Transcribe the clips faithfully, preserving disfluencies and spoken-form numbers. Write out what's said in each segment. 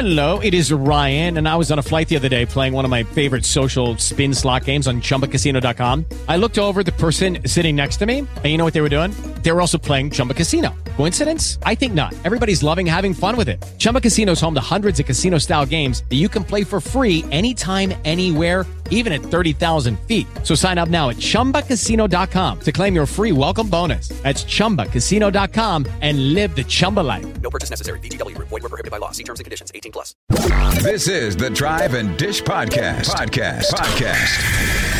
Hello, it is Ryan, and I was on a flight the other day playing one of my favorite social spin slot games on Chumba Casino dot com. I looked over at the person sitting next to me, and you know what they were doing? They were also playing Chumba Casino. Coincidence? I think not. Everybody's loving having fun with it. Chumba Casino is home to hundreds of casino-style games that you can play for free anytime, anywhere, even at thirty thousand feet. So sign up now at Chumba Casino dot com to claim your free welcome bonus. That's Chumba Casino dot com and live the Chumba life. No purchase necessary. V G W. Void where prohibited by law. See terms and conditions. eighteen plus. This is the Drive and Dish Podcast. Podcast. Podcast.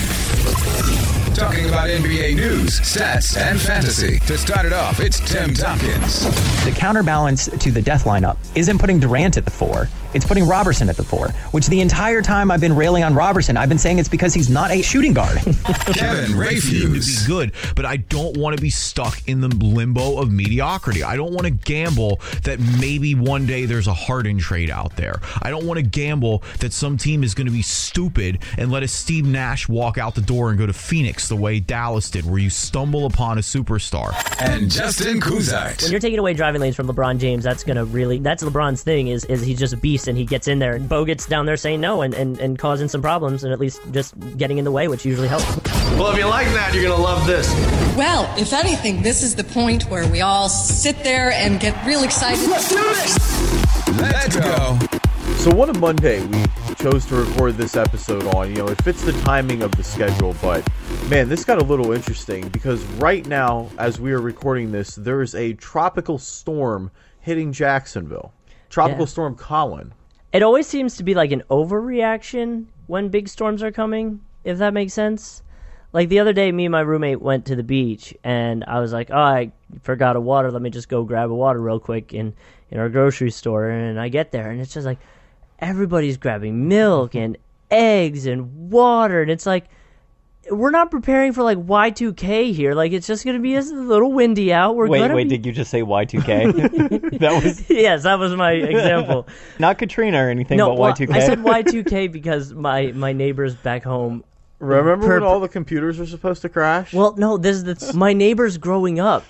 Talking about N B A news, stats, and fantasy. To start it off, it's Tim Tompkins. The counterbalance to the death lineup isn't putting Durant at the four. It's putting Robertson at the four, which the entire time I've been railing on Robertson, I've been saying it's because he's not a shooting guard. Kevin Rayfuse. Be good, but I don't want to be stuck in the limbo of mediocrity. I don't want to gamble that maybe one day there's a Harden trade out there. I don't want to gamble that some team is going to be stupid and let a Steve Nash walk out the door and go to Phoenix the way Dallas did, where you stumble upon a superstar. And Justin Kuzart. When you're taking away driving lanes from LeBron James, that's going to really, that's LeBron's thing, is is he's just a beast, and he gets in there, and Bogut's down there saying no and, and, and causing some problems, and at least just getting in the way, which usually helps. Well, if you like that, you're going to love this. Well, if anything, this is the point where we all sit there and get real excited. Let's do this! Let's go! So what a Monday we chose to record this episode on. You know, it fits the timing of the schedule, but man, this got a little interesting because right now, as we are recording this, there is a tropical storm hitting Jacksonville. Tropical Yeah. Storm Colin. It always seems to be like an overreaction when big storms are coming, if that makes sense. Like the other day, me and my roommate went to the beach, and I was like, oh, I forgot a water. Let me just go grab a water real quick in, in our grocery store. And I get there, and it's just like everybody's grabbing milk and eggs and water. And it's like, we're not preparing for like Y two K here. Like it's just going to be a little windy out. We're wait, gonna wait, be... did you just say Y two K? That was Yes, that was my example. not Katrina or anything, No, but well, Y two K. I said Y two K because my, my neighbors back home. Remember per- when all the computers were supposed to crash? Well, no, this is the my neighbors growing up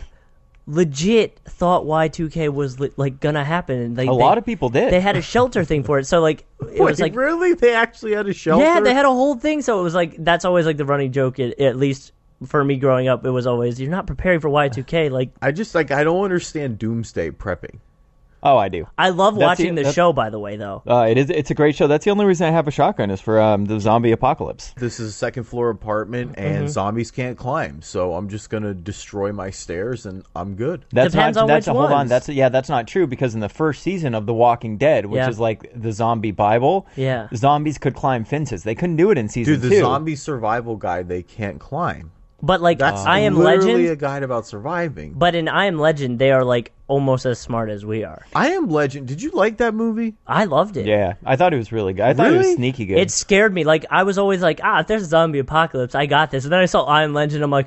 legit thought Y two K was li- like gonna happen. And they, a they, lot of people did. They had a shelter thing for it, so like it Wait, was like really? They actually had a shelter? yeah, they had a whole thing. So it was like that's always like the running joke. At, at least for me growing up, it was always you're not preparing for Y two K. Like I just like I don't understand doomsday prepping. Oh, I do. I love That's watching the- the that's- show. By the way, though, Uh, it is. It's a great show. That's the only reason I have a shotgun is for um, the zombie apocalypse. This is a second floor apartment and Mhm. zombies can't climb, so I'm just gonna destroy my stairs and I'm good. That's Depends not. on that's which hold on. ones. That's yeah. That's not true because in the first season of The Walking Dead, which Yeah. is like the zombie Bible, Yeah. zombies could climb fences. They couldn't do it in season Dude, the two. zombie survival guide, they can't climb. but like That's I Am literally Legend. a guide about surviving. But in I Am Legend, they are like almost as smart as we are. I Am Legend. Did you like that movie? I loved it. Yeah, I thought it was really good. I thought it Really? was sneaky good. It scared me. Like I was always like, ah, if there's a zombie apocalypse, I got this. And then I saw I Am Legend. I'm like,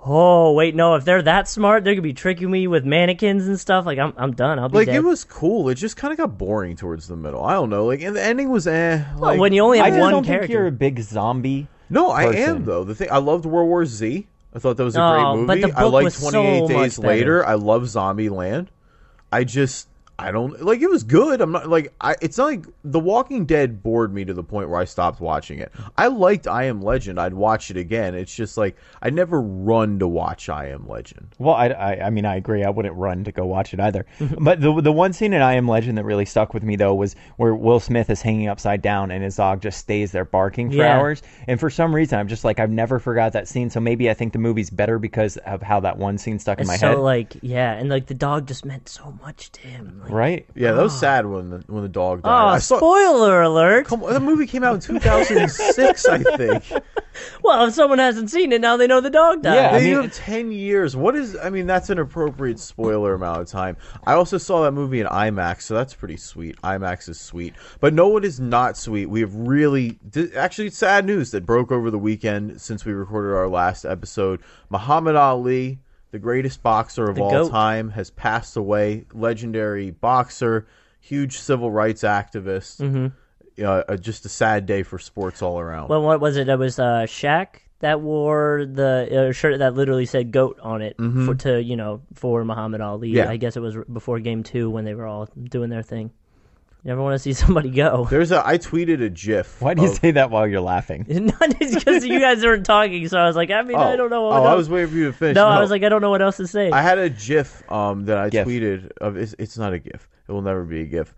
oh wait, no. If they're that smart, they're gonna be tricking me with mannequins and stuff. Like I'm, I'm done. I'll be Like dead. it was cool. It just kind of got boring towards the middle. I don't know. Like, and the ending was eh. Well, Like, when you only I have just one don't character. think you're a big zombie. no, I person. am though. The thing I loved World War Z. I thought that was a Oh, great but movie. the I book liked was so twenty-eight much Days better. Later. I love Zombieland. I just I don't like it was good. I'm not like I it's not like The Walking Dead bored me to the point where I stopped watching it. I liked I Am Legend. I'd watch it again. It's just like I never run to watch I Am Legend. Well, I, I, I mean, I agree. I wouldn't run to go watch it either. But the the one scene in I Am Legend that really stuck with me, though, was where Will Smith is hanging upside down and his dog just stays there barking for Yeah. hours. And for some reason, I'm just like, I've never forgot that scene. So maybe I think the movie's better because of how that one scene stuck in It's my so head. like yeah, and like the dog just meant so much to him. Like, Right? Yeah, that was sad when the when the dog died. oh, I saw spoiler alert! Come on, the movie came out in two thousand six, I think. Well, if someone hasn't seen it, now they know the dog died. Yeah. I They mean- have ten years. What is? I mean, that's an appropriate spoiler amount of time. I also saw that movie in IMAX, so that's pretty sweet. IMAX is sweet, but no, it is not sweet. We have really, actually, it's sad news that broke over the weekend since we recorded our last episode. Muhammad Ali, the greatest boxer of The all GOAT. time, has passed away. Legendary boxer, huge civil rights activist. Mm-hmm. Uh, just a sad day for sports all around. Well, what was it? It was uh, Shaq that wore the uh, shirt that literally said "GOAT" on it Mhm. for to you know for Muhammad Ali. Yeah. I guess it was before Game Two when they were all doing their thing. You never want to see somebody go. There's a. I tweeted a GIF. Why do you of, say that while you're laughing? Not because you guys aren't talking, so I was like, I mean, oh, I don't know. What oh, else. I was waiting for you to finish. No, No, I was like, I don't know what else to say. I had a GIF um, that I GIF. tweeted of. It's, it's not a GIF. It will never be a GIF.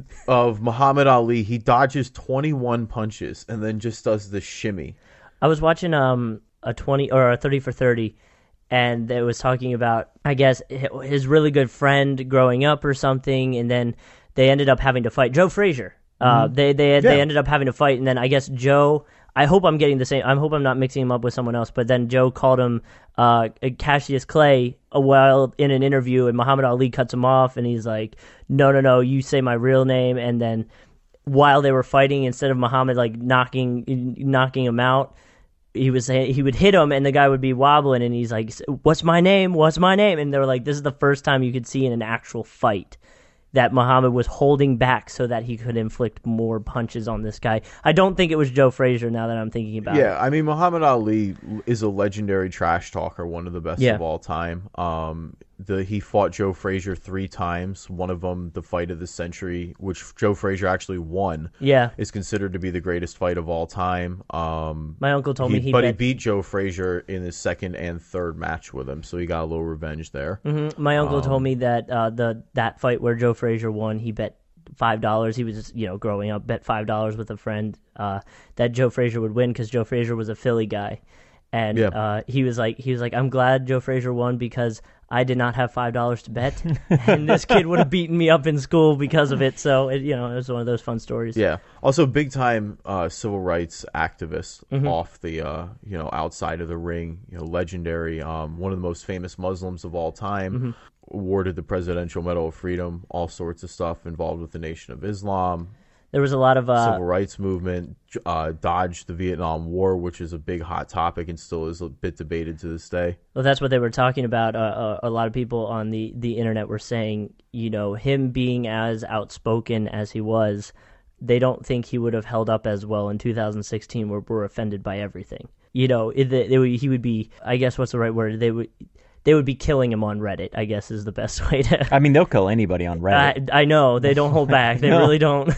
Of Muhammad Ali. He dodges twenty-one punches and then just does the shimmy. I was watching um a twenty or a thirty for thirty, and it was talking about, I guess, his really good friend growing up or something, and then they ended up having to fight Joe Frazier. Uh, mm-hmm. They they yeah. they ended up having to fight, and then I guess Joe. I hope I'm getting the same. I hope I'm not mixing him up with someone else. But then Joe called him uh, Cassius Clay a while in an interview, and Muhammad Ali cuts him off, and he's like, "No, no, no, you say my real name." And then while they were fighting, instead of Muhammad like knocking knocking him out, he was saying he would hit him, and the guy would be wobbling, and he's like, "What's my name? What's my name?" And they were like, "This is the first time you could see in an actual fight that Muhammad was holding back so that he could inflict more punches on this guy." I don't think it was Joe Frazier now that I'm thinking about yeah, it. Yeah, I mean, Muhammad Ali is a legendary trash talker, one of the best Yeah. of all time. Um, the he fought Joe Frazier three times. One of them, the fight of the century, which Joe Frazier actually won, Yeah. is considered to be the greatest fight of all time. Um, My uncle told he, me he But bet, he beat Joe Frazier in his second and third match with him, so he got a little revenge there. Mhm. My uncle Um, told me that uh, the that fight where Joe Frazier won, he bet five dollars. He was just, you know, growing up, bet five dollars with a friend uh, that Joe Frazier would win because Joe Frazier was a Philly guy, and Yeah. uh, he was like, he was like, I'm glad Joe Frazier won because I did not have five dollars to bet, and this kid would have beaten me up in school because of it. So it, you know, it was one of those fun stories. Yeah. Also, big time uh, civil rights activist Mhm. off the uh, you know outside of the ring. You know, legendary. Um, one of the most famous Muslims of all time. Mhm. Awarded the Presidential Medal of Freedom. All sorts of stuff involved with the Nation of Islam. There was a lot of uh, Civil rights movement. Uh, dodged the Vietnam War, which is a big hot topic and still is a bit debated to this day. Well, that's what they were talking about. Uh, uh, a lot of people on the, the internet were saying, you know, him being as outspoken as he was, they don't think he would have held up as well in two thousand sixteen, where we're offended by everything. You know, it, they, they would, he would be, I guess, what's the right word? They would they would be killing him on Reddit, I guess is the best way to... I mean, they'll kill anybody on Reddit. I, I know. They don't hold back. They No. really don't.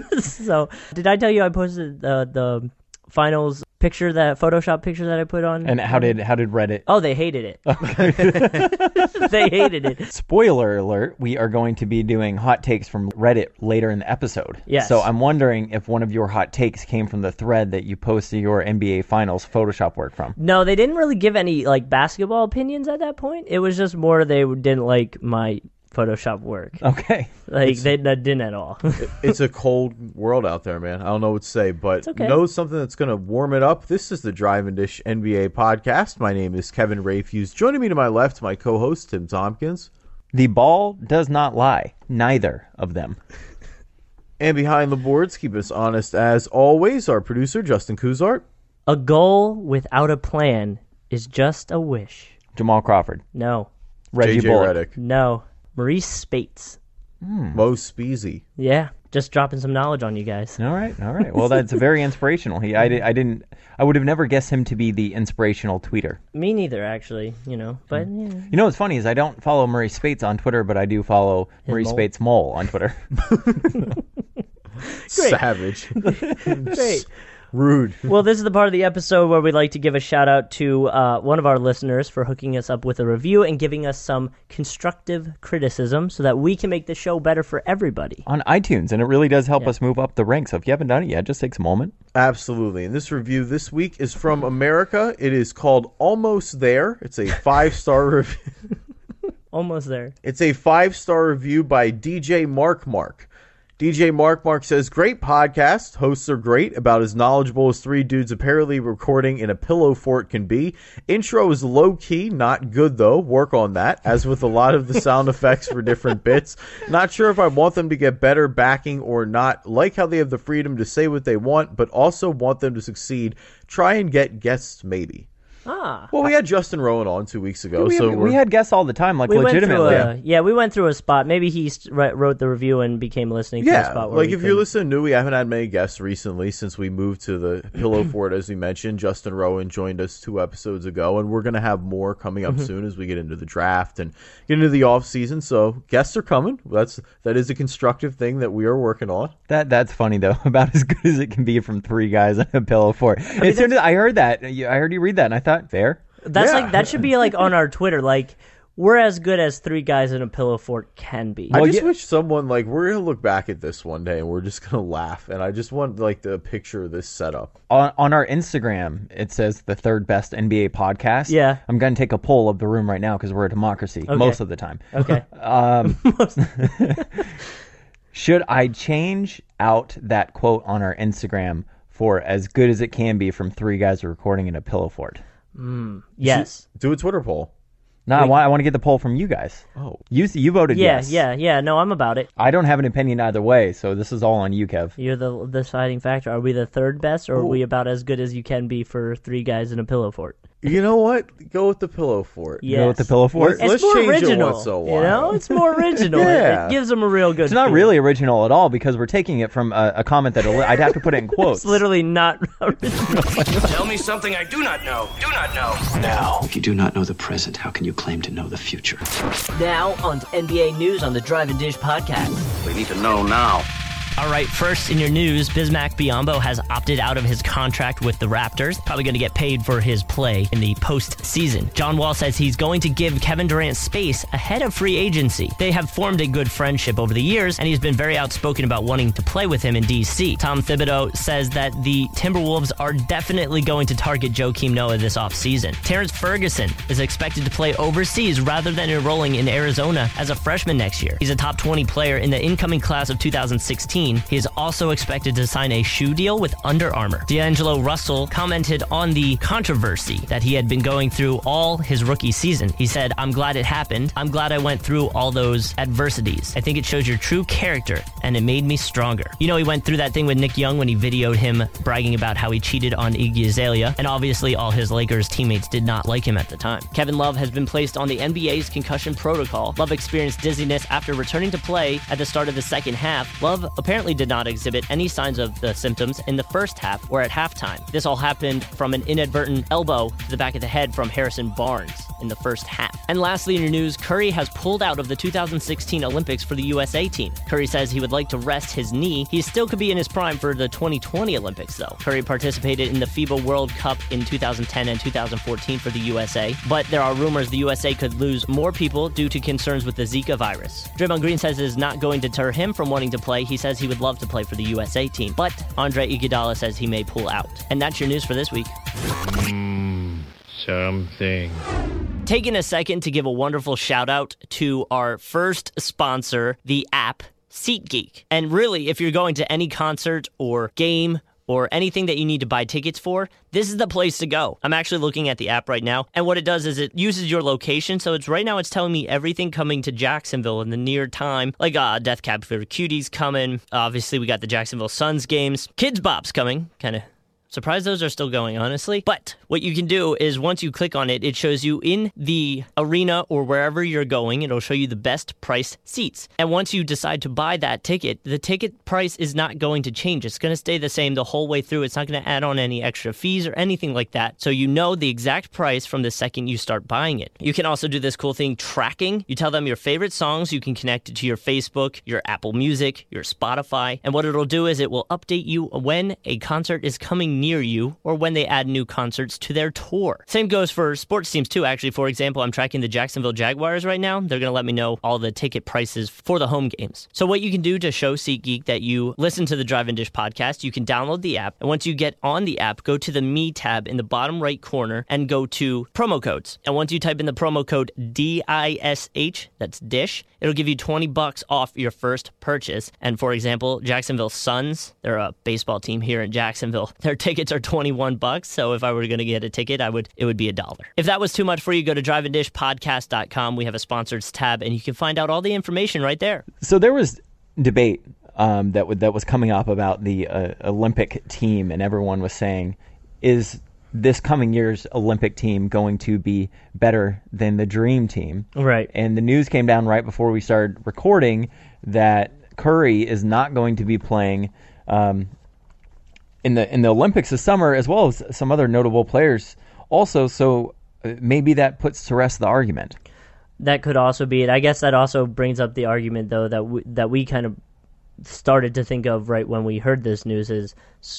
So, did I tell you I posted uh, the finals picture, that Photoshop picture that I put on? And how did how did Reddit? Oh, they hated it. They hated it. Spoiler alert, we are going to be doing hot takes from Reddit later in the episode. Yes. So I'm wondering if one of your hot takes came from the thread that you posted your N B A Finals Photoshop work from. No, they didn't really give any like basketball opinions at that point. It was just more they didn't like my Photoshop work. Okay. Like It's- they, they didn't at all. It- it's a cold world out there, man. I don't know what to say, but It's okay. know something that's going to warm it up. This is the Drive and Dish N B A podcast. My name is Kevin Rayfuse. Joining me to my left, my co-host Tim Tompkins. The ball does not lie. Neither of them. And behind the boards, keep us honest as always, our producer Justin Kuzart. A goal without a plan is just a wish. Jamal Crawford. No. Reggie J J Bullock. Redick. No. Maurice Spates. Mo Speezy. Yeah. Just dropping some knowledge on you guys. All right, all right. Well, that's very inspirational. He, I, di- I didn't, I would have never guessed him to be the inspirational tweeter. Me neither, actually. You know, but yeah. You know what's funny is I don't follow Murray Spates on Twitter, but I do follow Murray mole? Spates Mole on Twitter. Savage. Great. Rude. Well, this is the part of the episode where we'd like to give a shout out to uh, one of our listeners for hooking us up with a review and giving us some constructive criticism so that we can make the show better for everybody. On iTunes, and it really does help Yeah. us move up the ranks. So if you haven't done it yet, just takes a moment. Absolutely. And this review this week is from America. It is called Almost There. It's a five-star review. Almost there. It's a five-star review by D J Mark Mark. D J Mark Mark says, great podcast. Hosts are great, about as knowledgeable as three dudes apparently recording in a pillow fort can be. Intro is low-key, not good though. Work on that, as with a lot of the sound effects for different bits. Not sure if I want them to get better backing or not. Like how they have the freedom to say what they want, but also want them to succeed. Try and get guests maybe. Ah. Well, we had Justin Rowan on two weeks ago, we, so we we're- had guests all the time, like We went through legitimately. a, yeah, we went through a spot. Maybe he st- wrote the review and became listening to a Yeah, spot. Where like we if you're couldn't- listening new, we haven't had many guests recently since we moved to the Pillow Fort, as we mentioned. Justin Rowan joined us two episodes ago, and we're going to have more coming up Mhm. soon as we get into the draft and get into the off season. So guests are coming. That's that is a constructive thing that we are working on. That that's funny though. About as good as it can be from three guys on a pillow fort. As soon as I heard that, I heard you read that, and I thought, fair. That's Yeah. like that should be like on our Twitter. Like we're as good as three guys in a pillow fort can be. I just wish someone like we're gonna look back at this one day and we're just gonna laugh. And I just want like the picture of this setup. On, on our Instagram, it says the third best N B A podcast. Yeah. I'm going to take a poll of the room right now because we're a democracy Okay. most of the time. Okay. Um, should I change out that quote on our Instagram for as good as it can be from three guys recording in a pillow fort? Mm, yes. Do a Twitter poll. No, I want I want to get the poll from you guys. Oh, you you voted Yeah, yes. yeah, yeah. No, I'm about it. I don't have an opinion either way, so this is all on you, Kev. You're the deciding factor. Are we the third best, or are Ooh. we about as good as you can be for three guys in a pillow fort? You know what? Go with the Pillow Fort. Yes. Go with the pillow fort. It's Let's more change it original. once in a You while. know, it's more original. It- Yeah. It gives them a real good. It's not feel. really original at all because we're taking it from a, a comment that I'd have to put it in quotes. It's literally not original. Tell me something I do not know. Do not know. Now, if you do not know the present, how can you claim to know the future? Now on to N B A News on the Drive and Dish podcast. We need to know now. All right, first in your news, Bismack Biyombo has opted out of his contract with the Raptors. Probably going to get paid for his play in the postseason. John Wall says he's going to give Kevin Durant space ahead of free agency. They have formed a good friendship over the years, and he's been very outspoken about wanting to play with him in D C. Tom Thibodeau says that the Timberwolves are definitely going to target Joakim Noah this offseason. Terrence Ferguson is expected to play overseas rather than enrolling in Arizona as a freshman next year. He's a top twenty player in the incoming class of two thousand sixteen. He is also expected to sign a shoe deal with Under Armour. D'Angelo Russell commented on the controversy that he had been going through all his rookie season. He said, "I'm glad it happened. I'm glad I went through all those adversities. I think it shows your true character, and it made me stronger." You know, he went through that thing with Nick Young when he videoed him bragging about how he cheated on Iggy Azalea, and obviously all his Lakers teammates did not like him at the time. Kevin Love has been placed on the N B A's concussion protocol. Love experienced dizziness after returning to play at the start of the second half. Love apparently did not exhibit any signs of the symptoms in the first half or at halftime. This all happened from an inadvertent elbow to the back of the head from Harrison Barnes in the first half. And lastly in your news, Curry has pulled out of the two thousand sixteen Olympics for the U S A team. Curry says he would like to rest his knee. He still could be in his prime for the twenty twenty Olympics though. Curry participated in the FIBA World Cup in two thousand ten and two thousand fourteen for the U S A, but there are rumors the U S A could lose more people due to concerns with the Zika virus. Draymond Green says it is not going to deter him from wanting to play. He says he would love to play for the U S A team, but Andre Iguodala says he may pull out. And that's your news for this week. Mm, something. Taking a second to give a wonderful shout out to our first sponsor, the app SeatGeek. And really, if you're going to any concert or game or anything that you need to buy tickets for, this is the place to go. I'm actually looking at the app right now, and what it does is it uses your location. So it's right now it's telling me everything coming to Jacksonville in the near time, like uh, Death Cab for Cuties coming. Obviously, we got the Jacksonville Suns games. Kids Bop's coming, kind of. Surprised those are still going, honestly. But what you can do is once you click on it, it shows you in the arena or wherever you're going, it'll show you the best priced seats. And once you decide to buy that ticket, the ticket price is not going to change. It's going to stay the same the whole way through. It's not going to add on any extra fees or anything like that. So you know the exact price from the second you start buying it. You can also do this cool thing, tracking. You tell them your favorite songs. You can connect it to your Facebook, your Apple Music, your Spotify. And what it'll do is it will update you when a concert is coming near you or when they add new concerts to their tour. Same goes for sports teams too, actually. For example, I'm tracking the Jacksonville Jaguars right now. They're going to let me know all the ticket prices for the home games. So what you can do to show SeatGeek that you listen to the Drive and Dish podcast, you can download the app. And once you get on the app, go to the Me tab in the bottom right corner and go to promo codes. And once you type in the promo code D I S H, that's Dish, it'll give you twenty bucks off your first purchase. And for example, Jacksonville Suns, they're a baseball team here in Jacksonville. Their tickets are twenty-one bucks. So if I were going to get a ticket, I would, it would be a dollar. If that was too much for you, go to drive and dish podcast dot com. We have a sponsors tab and you can find out all the information right there. So there was debate um, that w- that was coming up about the uh, Olympic team, and everyone was saying, is this coming year's Olympic team going to be better than the Dream Team? Right. And the news came down right before we started recording that Curry is not going to be playing um, in the in the Olympics this summer, as well as some other notable players also. So maybe that puts to rest the argument. That could also be it. I guess that also brings up the argument, though, that we, that we kind of started to think of right when we heard this news is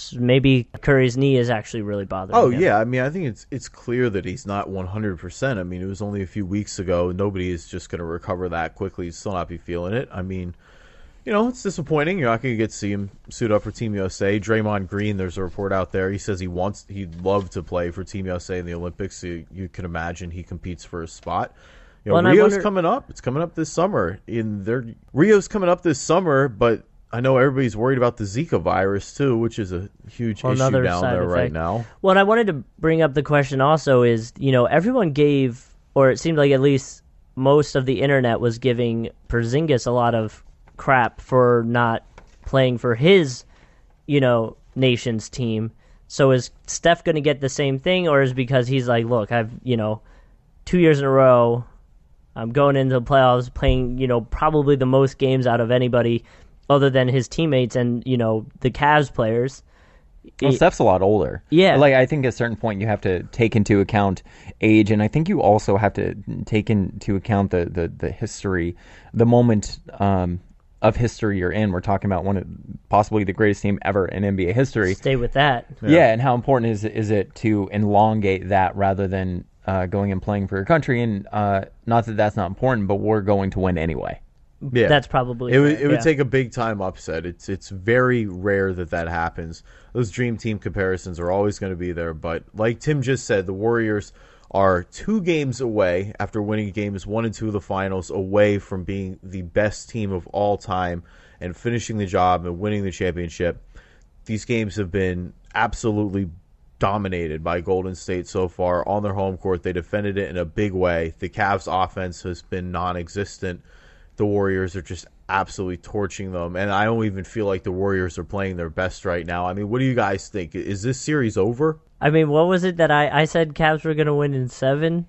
maybe Curry's knee is actually really bothering oh, him. yeah. I mean, I think it's it's clear that he's not one hundred percent. I mean, it was only a few weeks ago. Nobody is just going to recover that quickly. He'd still not be feeling it. I mean, you know, it's disappointing. You're not going to get to see him suit up for Team U S A. Draymond Green, there's a report out there. He says he wants, he'd love to play for Team U S A in the Olympics. So you, you can imagine he competes for a spot. You know, Well, Rio's wonder- coming up. It's coming up this summer. In their Rio's coming up this summer, but I know everybody's worried about the Zika virus too, which is a huge Well, issue another down side there right effect. now. Well, and I wanted to bring up the question also is, you know, everyone gave, or it seemed like at least most of the internet was giving Porzingis a lot of crap for not playing for his, you know, nation's team. So is Steph going to get the same thing, or is it because he's like, look, I've, you know, two years in a row, I'm going into the playoffs playing, you know, probably the most games out of anybody other than his teammates and, you know, the Cavs players. Well, Steph's a lot older. Yeah. Like, I think at a certain point you have to take into account age, and I think you also have to take into account the, the, the history, the moment um, of history you're in. We're talking about one of possibly the greatest team ever in N B A history. Stay with that. Yeah, yeah, and how important is, is it to elongate that rather than uh, going and playing for your country? And uh, not that that's not important, but we're going to win anyway. Yeah, That's probably it would. fair, It would yeah. take a big time upset. It's it's very rare that that happens. Those dream team comparisons are always going to be there. But like Tim just said, the Warriors are two games away after winning games one and two of the finals away from being the best team of all time and finishing the job and winning the championship. These games have been absolutely dominated by Golden State so far on their home court. They defended it in a big way. The Cavs offense has been non-existent. The Warriors are just absolutely torching them, and I don't even feel like the Warriors are playing their best right now. I mean, what do you guys think? Is this series over? I mean, what was it that I, I said Cavs were going to win in seven?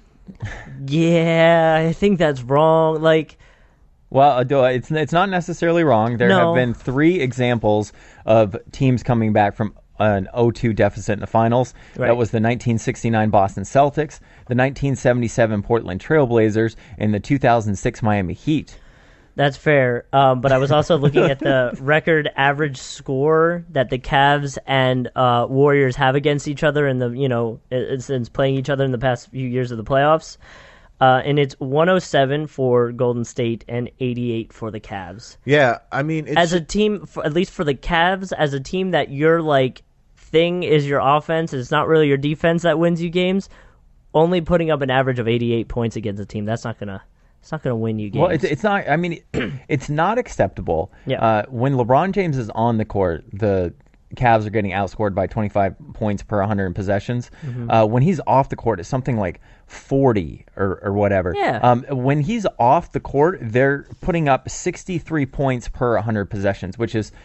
Yeah, I think that's wrong. Like, Well, uh, it's it's not necessarily wrong. There No. have been three examples of teams coming back from an oh two deficit in the finals. Right. That was the nineteen sixty-nine Boston Celtics, the nineteen seventy-seven Portland Trailblazers, and the two thousand six Miami Heat. that's fair. Um, but I was also looking at the record average score that the Cavs and uh, Warriors have against each other in the, you know, it- since playing each other in the past few years of the playoffs. Uh, and it's one oh seven for Golden State and eighty-eight for the Cavs. Yeah, I mean, it's, As a team, for, at least for the Cavs, as a team that your like thing is your offense, it's not really your defense that wins you games. Only putting up an average of eighty-eight points against a team, that's not gonna, it's not gonna win you games. Well, it's it's not. I mean, it's not acceptable. Yeah. Uh, when LeBron James is on the court, the Cavs are getting outscored by twenty-five points per one hundred possessions. Mhm. Uh, when he's off the court, it's something like forty or, or whatever. Yeah. Um, when he's off the court, they're putting up sixty-three points per one hundred possessions, which is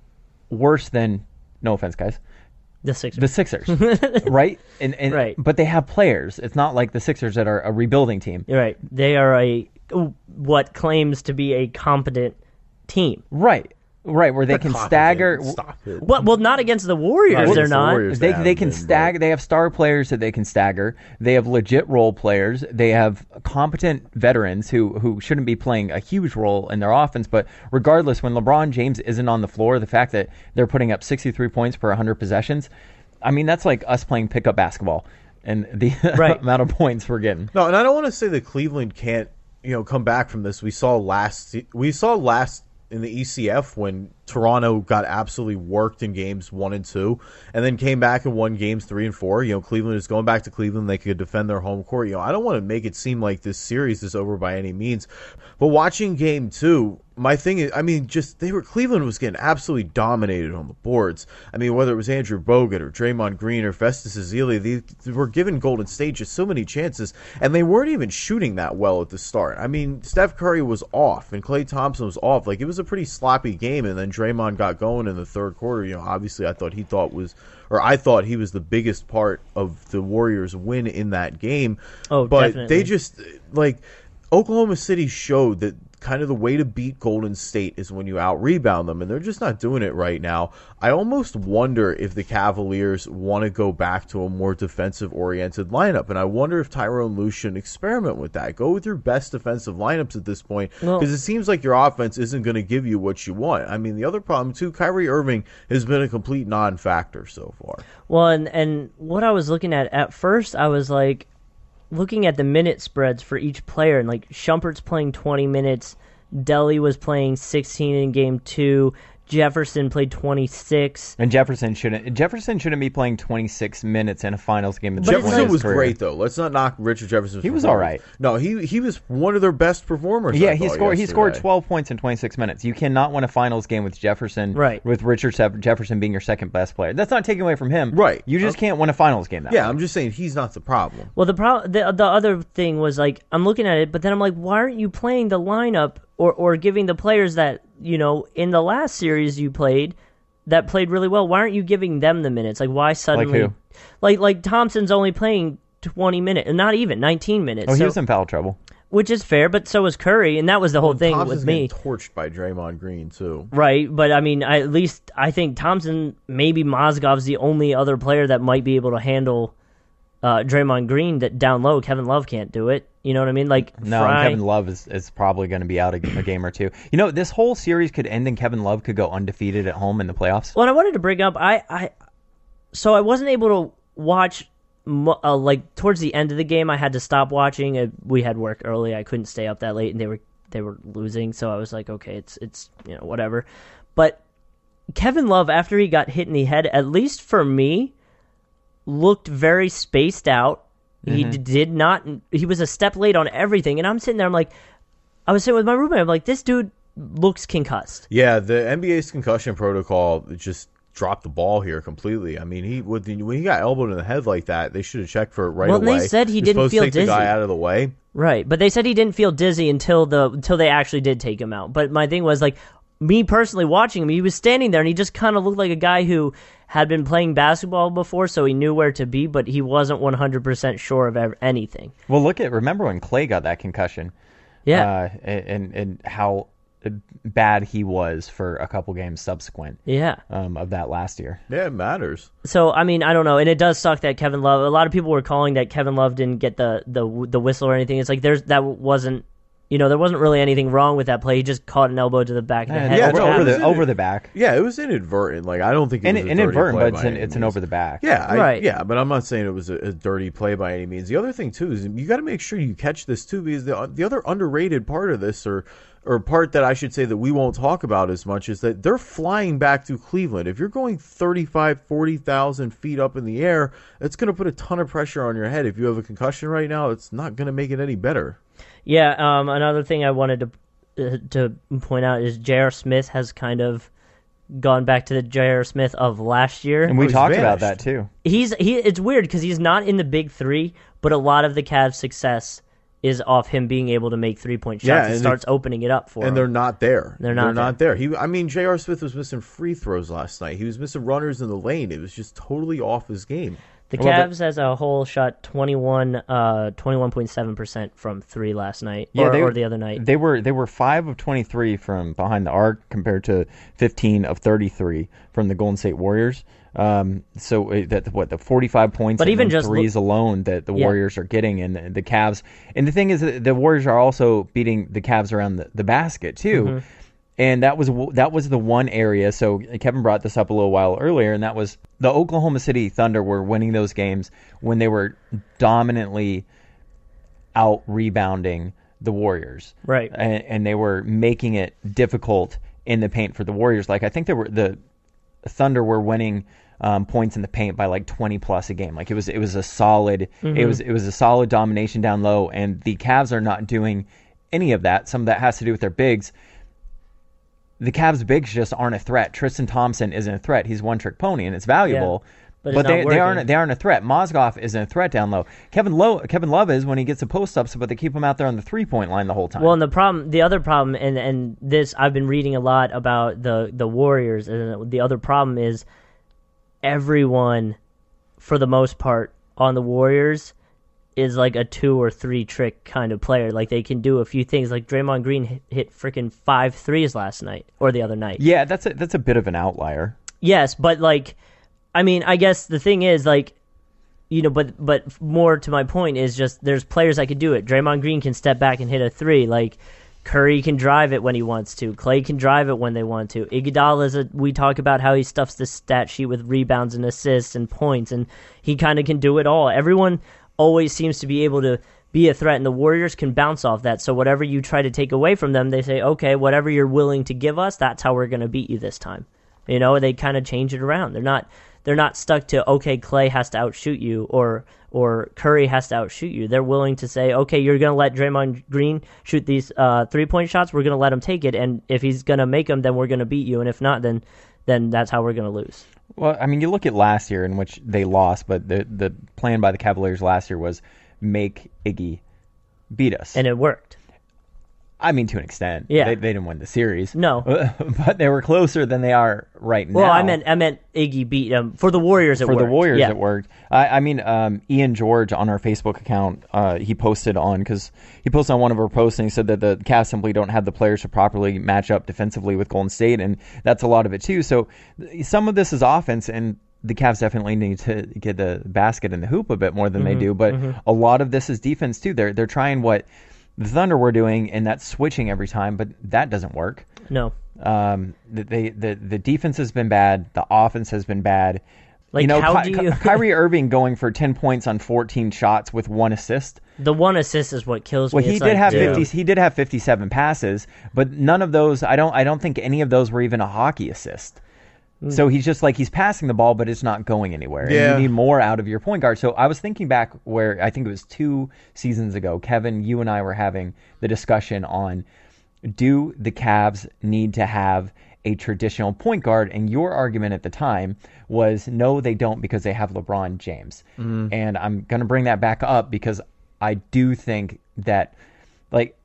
worse than, no offense, guys, the Sixers. the Sixers, right? And, and Right. But they have players. It's not like the Sixers that are a rebuilding team. You're right. They are a what claims to be a competent team. Right. Right, where they They're can confident. stagger. Stop it. Well, well, not against the Warriors. Not they're against the not. Warriors. They They they can haven't been, stagger. They have star players that they can stagger. They have legit role players. They have competent veterans who who shouldn't be playing a huge role in their offense. But regardless, when LeBron James isn't on the floor, the fact that they're putting up sixty-three points per one hundred possessions, I mean, that's like us playing pickup basketball and the Right. amount of points we're getting. No, and I don't want to say that Cleveland can't, you know, come back from this. We saw last we saw last in the E C F when Toronto got absolutely worked in games one and two, and then came back and won games three and four. You know, Cleveland is going back to Cleveland. They could defend their home court. You know, I don't want to make it seem like this series is over by any means, but watching game two, my thing is, I mean, just they were Cleveland was getting absolutely dominated on the boards. I mean, whether it was Andrew Bogut or Draymond Green or Festus Ezeli, they, they were giving Golden State just so many chances, and they weren't even shooting that well at the start. I mean, Steph Curry was off, and Klay Thompson was off. Like, it was a pretty sloppy game, and then Draymond got going in the third quarter. You know, obviously, I thought he thought was, or I thought he was the biggest part of the Warriors' win in that game. Oh, but definitely. they just like Oklahoma City showed that kind of the way to beat Golden State is when you out-rebound them, and they're just not doing it right now. I almost wonder if the Cavaliers want to go back to a more defensive-oriented lineup, and I wonder if Tyrone Lue should experiment with that. Go with your best defensive lineups at this point, because well, it seems like your offense isn't going to give you what you want. I mean, the other problem, too, Kyrie Irving has been a complete non-factor so far. Well, and, and what I was looking at, at first, I was like, looking at the minute spreads for each player, and like Shumpert's playing twenty minutes, Delly was playing sixteen in game two, Jefferson played twenty-six, and Jefferson shouldn't. Jefferson shouldn't be playing twenty-six minutes in a finals game. Jefferson was career. great though. Let's not knock Richard Jefferson. He was all right. No, he he was one of their best performers. Yeah, I he scored. Yesterday. He scored twelve points in twenty-six minutes. You cannot win a finals game with Jefferson. Right. With Richard Jefferson being your second best player. That's not taking away from him. Right. You just okay. can't win a finals game that Yeah, way. I'm just saying he's not the problem. Well, the pro- the the other thing was like I'm looking at it, but then I'm like, why aren't you playing the lineup or or giving the players that you know in the last series you played? That played really well. Why aren't you giving them the minutes? Like, why suddenly? Like who? Like, like Thompson's only playing twenty minutes, not even nineteen minutes. Oh, he so, was in foul trouble. Which is fair, but so was Curry, and that was the whole well, thing Thompson's with me. Getting torched by Draymond Green too. Right, but I mean, I, at least I think Thompson, maybe Mozgov's the only other player that might be able to handle uh, Draymond Green that down low. Kevin Love can't do it. You know what I mean? Like no, Fry, Kevin Love is, is probably going to be out a, a game or two. You know, this whole series could end and Kevin Love could go undefeated at home in the playoffs. Well, I wanted to bring up, I, I so I wasn't able to watch. Uh, like towards the end of the game, I had to stop watching. Uh, we had work early. I couldn't stay up that late, and they were they were losing. So I was like, okay, it's it's you know whatever. But Kevin Love, after he got hit in the head, at least for me, looked very spaced out. He mm-hmm. d- did not. He was a step late on everything, and I'm sitting there. I'm like, I was sitting with my roommate. I'm like, this dude looks concussed. Yeah, the N B A's concussion protocol just dropped the ball here completely. I mean, he when he got elbowed in the head like that, they should have checked for it right well, away. Well, they said he You're didn't feel to take dizzy. The guy out of the way, right? But they said he didn't feel dizzy until the until they actually did take him out. But my thing was like, me personally watching him, he was standing there and he just kind of looked like a guy who had been playing basketball before, so he knew where to be, but he wasn't one hundred percent sure of ever, anything. Well, look at remember when Klay got that concussion? Yeah, uh, and and how bad he was for a couple games subsequent. Yeah, um, of that last year. Yeah, it matters. So I mean, I don't know, and it does suck that Kevin Love. A lot of people were calling that Kevin Love didn't get the the the whistle or anything. It's like there's that wasn't. You know, there wasn't really anything wrong with that play. He just caught an elbow to the back of the yeah, head. Yeah, over, over the over the back. Yeah, it was inadvertent. Like I don't think it was In, a inadvertent, dirty play but it's by an, any it's an means. over the back. Yeah, I, right. Yeah, but I'm not saying it was a, a dirty play by any means. The other thing too is you got to make sure you catch this too, because the the other underrated part of this, or or part that I should say that we won't talk about as much, is that they're flying back to Cleveland. If you're going thirty-five, forty thousand feet up in the air, it's going to put a ton of pressure on your head. If you have a concussion right now, it's not going to make it any better. Yeah, um, another thing I wanted to uh, to point out is J R. Smith has kind of gone back to the J R. Smith of last year. And we oh, talked vanished. about that too. He's he. It's weird because he's not in the big three, but a lot of the Cavs' success is off him being able to make three-point shots. Yeah, and and starts it, open it up for and him. they're not there. They're not They're there. not there. He, I mean, J R. Smith was missing free throws last night. He was missing runners in the lane. It was just totally off his game. The Well, Cavs as a whole shot twenty-one, uh, twenty-one point seven percent from three last night, Yeah, or, they, or the other night. They were they were five of twenty-three from behind the arc compared to fifteen of thirty-three from the Golden State Warriors. Um, so uh, that what the forty-five points, But and even just threes look- alone that the Yeah. Warriors are getting, and the, the Cavs. And the thing is, that the Warriors are also beating the Cavs around the, the basket too. Mm-hmm. And that was that was the one area. So Kevin brought this up a little while earlier, and that was the Oklahoma City Thunder were winning those games when they were dominantly out rebounding the Warriors, Right. And, and they were making it difficult in the paint for the Warriors. Like I think they were the Thunder were winning um, points in the paint by like twenty plus a game. Like it was it was a solid Mm-hmm. it was it was a solid domination down low, and the Cavs are not doing any of that. Some of that has to do with their bigs. the Cavs bigs just aren't a threat. Tristan Thompson isn't a threat. He's one trick pony and it's valuable. Yeah, but but it's they, not they working. aren't they aren't a threat. Mozgov isn't a threat down low. Kevin Lowe, Kevin Love is when he gets the post ups, but they keep him out there on the three point line the whole time. Well, and the problem, the other problem, and and this I've been reading a lot about the the Warriors, and the other problem is everyone, for the most part, on the Warriors is like a two or three trick kind of player. Like they can do a few things. Like Draymond Green hit, hit freaking five threes last night or the other night. Yeah, that's a, that's a bit of an outlier. Yes, but like, I mean, I guess the thing is like, you know, but but more to my point is just there's players that could do it. Draymond Green can step back and hit a three. Like Curry can drive it when he wants to. Clay can drive it when they want to. Iguodala is a, we talk about how he stuffs the stat sheet with rebounds and assists and points, and he kind of can do it all. Everyone always seems to be able to be a threat, and the Warriors can bounce off that. So whatever you try to take away from them, they say, okay, whatever you're willing to give us, that's how we're going to beat you this time. You know, they kind of change it around. They're not they're not stuck to, okay, Clay has to outshoot you or or Curry has to outshoot you. They're willing to say, okay, you're going to let Draymond Green shoot these uh, three-point shots, we're going to let him take it, and if he's going to make them, then we're going to beat you, and if not, then then that's how we're going to lose. Well, I mean, you look at last year in which they lost, but the the plan by the Cavaliers last year was make Iggy beat us. And it worked. I mean, to an extent. Yeah. They, they didn't win the series. No. But they were closer than they are right now. Well, I meant I meant Iggy beat them. For the Warriors, it For worked. the Warriors, yeah. it worked. I, I mean, um, Ian George on our Facebook account, uh, he posted on, because he posted on one of our posts and he said that the Cavs simply don't have the players to properly match up defensively with Golden State, and that's a lot of it too. So some of this is offense, and the Cavs definitely need to get the basket and the hoop a bit more than Mm-hmm, they do, but mm-hmm. a lot of this is defense too. They're they're trying what the Thunder were doing, and that's switching every time, but that doesn't work. No. Um, the, the the the defense has been bad. The offense has been bad. Like, you know, how Ky- do you... Kyrie Irving going for ten points on fourteen shots with one assist. The one assist is what kills me. Well, he It's did like, have dude. fifty. He did have fifty-seven passes, but none of those. I don't. I don't think any of those were even a hockey assist. So he's just like, he's passing the ball, but it's not going anywhere. Yeah. And you need more out of your point guard. So I was thinking back where I think it was two seasons ago, Kevin, you and I were having the discussion on, do the Cavs need to have a traditional point guard? And your argument at the time was, no, they don't, because they have LeBron James. Mhm. And I'm going to bring that back up because I do think that, like,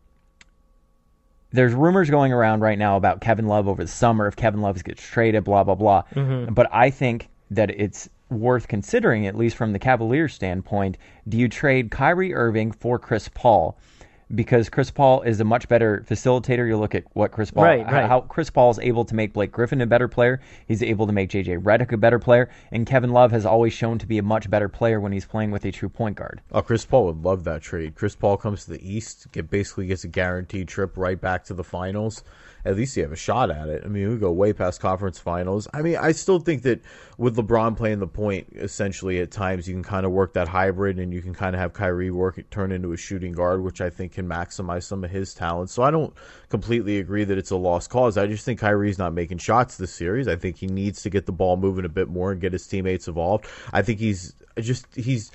there's rumors going around right now about Kevin Love over the summer, if Kevin Love gets traded, blah, blah, blah. Mhm. But I think that it's worth considering, at least from the Cavaliers' standpoint. Do you trade Kyrie Irving for Chris Paul? Because Chris Paul is a much better facilitator. You look at what Chris Paul, Right, how, right. how Chris Paul is able to make Blake Griffin a better player. He's able to make J J Redick a better player. And Kevin Love has always shown to be a much better player when he's playing with a true point guard. Oh, Chris Paul would love that trade. Chris Paul comes to the East, get basically gets a guaranteed trip right back to the finals. At least you have a shot at it. I mean, we go way past conference finals. I mean, I still think that with LeBron playing the point, essentially at times you can kind of work that hybrid, and you can kind of have Kyrie work turn into a shooting guard, which I think can maximize some of his talents. So I don't completely agree that it's a lost cause. I just think Kyrie's not making shots this series. I think he needs to get the ball moving a bit more and get his teammates involved. I think he's just he's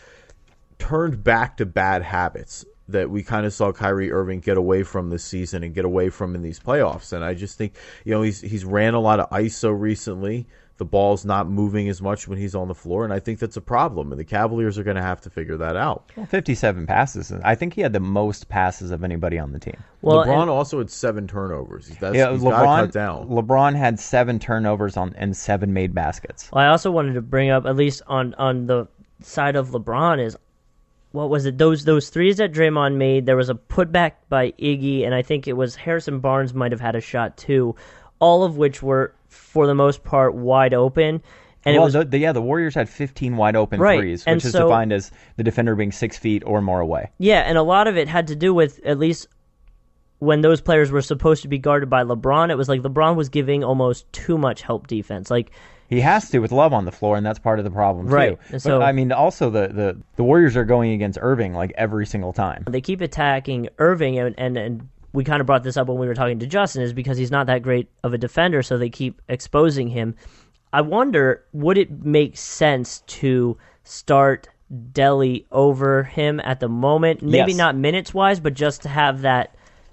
turned back to bad habits that we kind of saw Kyrie Irving get away from this season and get away from in these playoffs. And I just think, you know, he's he's ran a lot of I S O recently. The ball's not moving as much when he's on the floor, and I think that's a problem. And the Cavaliers are going to have to figure that out. Well, fifty-seven passes. I think he had the most passes of anybody on the team. Well, LeBron and- also had seven turnovers. That's, Yeah, he's got to LeBron. cut down. LeBron had seven turnovers on and seven made baskets. Well, I also wanted to bring up, at least on, on the side of LeBron, is what was it? Those those threes that Draymond made. There was a putback by Iggy, and I think it was Harrison Barnes might have had a shot too. All of which were, for the most part, wide open. And well, it was the, the, yeah, the Warriors had fifteen wide open Right, threes, and which is so- defined as the defender being six feet or more away. yeah, and a lot of it had to do with, at least when those players were supposed to be guarded by LeBron, it was like LeBron was giving almost too much help defense. Like He has to with Love on the floor, and that's part of the problem too. Right, But, so- I mean, also the, the, the Warriors are going against Irving like every single time. they keep attacking Irving, and, and, and we kind of brought this up when we were talking to Justin, is because he's not that great of a defender, so they keep exposing him. I wonder, would it make sense to start Delly over him at the moment? Maybe Yes. not minutes-wise, but just to have that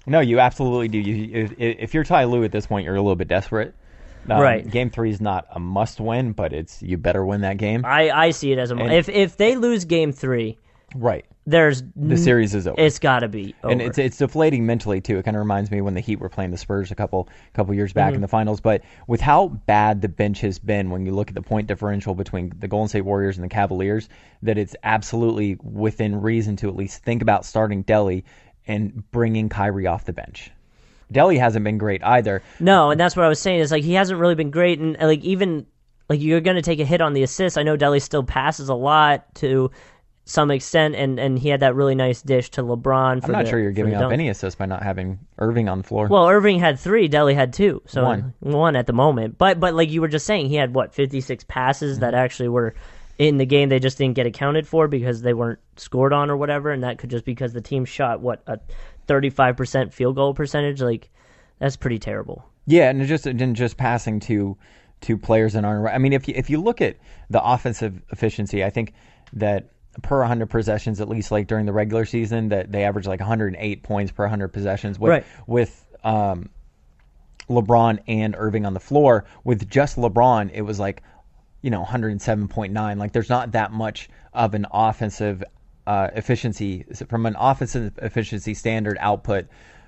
No, you absolutely do. You, if, if you're Ty Lue at this point, you're a little bit desperate. Um, right. Game three is not a must-win, but it's you better win that game. I, I see it as a And- if if they lose game three, right. there's The series is over. It's got to be over. And it's it's deflating mentally too. It kind of reminds me when the Heat were playing the Spurs a couple couple years back Mhm. in the finals. But with how bad the bench has been, when you look at the point differential between the Golden State Warriors and the Cavaliers, that it's absolutely within reason to at least think about starting Delly and bringing Kyrie off the bench. Delly hasn't been great either. No, and that's what I was saying. Is like he hasn't really been great, and like even like you're going to take a hit on the assists. I know Delly still passes a lot to some extent, and, and he had that really nice dish to LeBron. For I'm not the, sure you're for giving the up dunk. any assists by not having Irving on the floor. Well, Irving had three, Delly had two, so One. one at the moment. But but like you were just saying, he had what fifty-six passes that actually were in the game. They just didn't get accounted for because they weren't scored on or whatever, and that could just because the team shot what a thirty-five percent field goal percentage. Like that's pretty terrible. Yeah, and just and just passing to to players in our. I mean, if you if you look at the offensive efficiency, I think that per one hundred possessions, at least like during the regular season, that they average like one hundred eight points per one hundred possessions. With, Right. With um, LeBron and Irving on the floor, with just LeBron, it was like you know one hundred seven point nine. Like there's not that much of an offensive uh, efficiency from an offensive efficiency standard output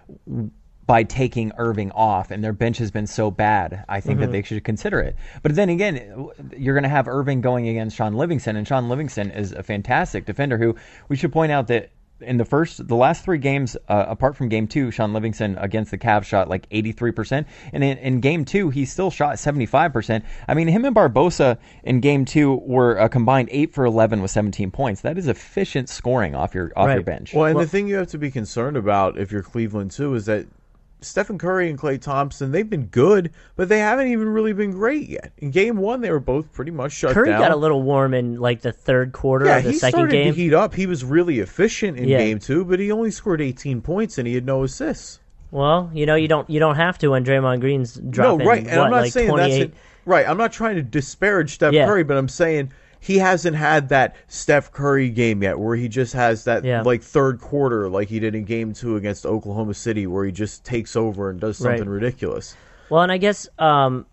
by taking Irving off, and their bench has been so bad, I think Mhm. that they should consider it. But then again, you're going to have Irving going against Sean Livingston, and Sean Livingston is a fantastic defender who we should point out that in the first, the last three games, uh, apart from game two, Sean Livingston against the Cavs shot like eighty-three percent. And in, in game two, he still shot seventy-five percent. I mean, him and Barbosa in game two were a combined eight for eleven with seventeen points. That is efficient scoring off your, off your bench. Well, and the thing you have to be concerned about if you're Cleveland too is that Stephen Curry and Klay Thompson, they've been good, but they haven't even really been great yet. In game one, they were both pretty much shut Curry down. got a little warm in like the third quarter yeah, of the he second started game. to heat up. He was really efficient in Yeah. game two, but he only scored eighteen points and he had no assists. Well, you know, you don't you don't have to when Draymond Green's dropping. no, right, and what, I'm not like saying twenty-eight. that's it. Right, I'm not trying to disparage Steph Yeah. Curry, but I'm saying he hasn't had that Steph Curry game yet where he just has that Yeah. like third quarter like he did in game two against Oklahoma City where he just takes over and does something Right. ridiculous. Well, and I guess um,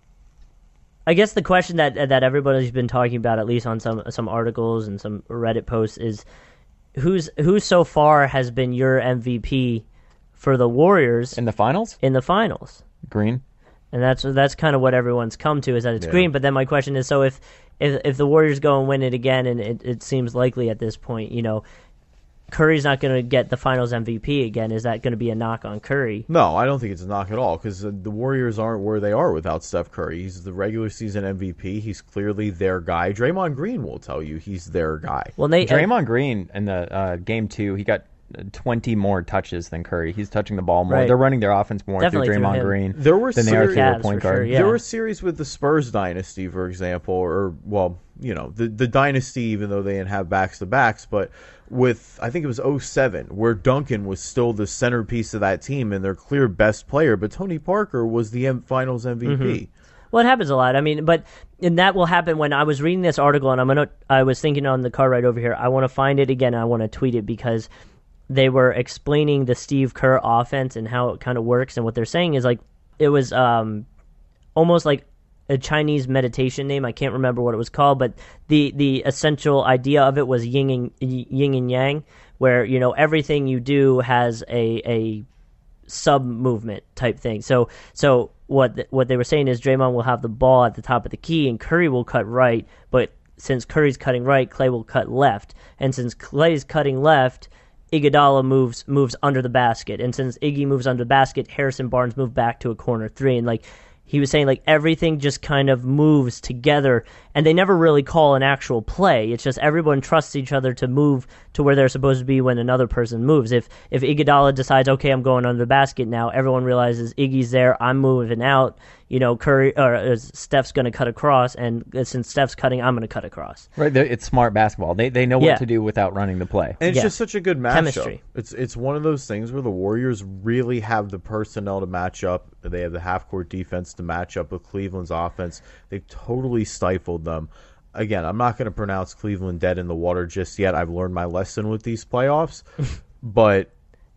I guess the question that that everybody's been talking about, at least on some some articles and some Reddit posts, is who's who so far has been your M V P for the Warriors in the finals? In the finals, Green. And that's that's kind of what everyone's come to is that it's Yeah. Green. But then my question is, so if if if the Warriors go and win it again, and it, it seems likely at this point, you know, Curry's not going to get the Finals M V P again. Is that going to be a knock on Curry? No, I don't think it's a knock at all because the Warriors aren't where they are without Steph Curry. He's the regular season M V P. He's clearly their guy. Draymond Green will tell you he's their guy. Well, they Draymond Green in the uh, game two, he got twenty more touches than Curry. He's touching the ball more. Right. They're running their offense more Definitely through through Draymond him. Green There were than they are series, through their point guard. There were series with the Spurs dynasty, for example, or well, you know, the the dynasty, even though they didn't have backs to backs, but with I think it was oh seven, where Duncan was still the centerpiece of that team and their clear best player, but Tony Parker was the M- Finals M V P. Mhm. Well, it happens a lot. I mean, but and that will happen when I was reading this article, and I'm gonna. I was thinking on the car ride over here. I want to find it again. And I want to tweet it because they were explaining the Steve Kerr offense and how it kind of works. And what they're saying is like it was um, almost like a Chinese meditation name. I can't remember what it was called, but the the essential idea of it was yin and yin and yang, where you know everything you do has a a sub movement type thing. So so what th- what they were saying is Draymond will have the ball at the top of the key and Curry will cut right, but since Curry's cutting right, Klay will cut left, and since Klay's cutting left, Iguodala moves moves under the basket, and since Iggy moves under the basket, Harrison Barnes moved back to a corner three, and like he was saying, like everything just kind of moves together, and they never really call an actual play. It's just everyone trusts each other to move to where they're supposed to be when another person moves. If if Iguodala decides, okay, I'm going under the basket now, everyone realizes Iggy's there, I'm moving out. You know, Curry or uh, Steph's going to cut across, and since Steph's cutting, I'm going to cut across. Right, they're- it's smart basketball. They they know what Yeah. to do without running the play. And it's Yeah. just such a good matchup. Chemistry. It's it's one of those things where the Warriors really have the personnel to match up. They have the half court defense to match up with Cleveland's offense. They've totally stifled them. Again, I'm not going to pronounce Cleveland dead in the water just yet. I've learned my lesson with these playoffs, but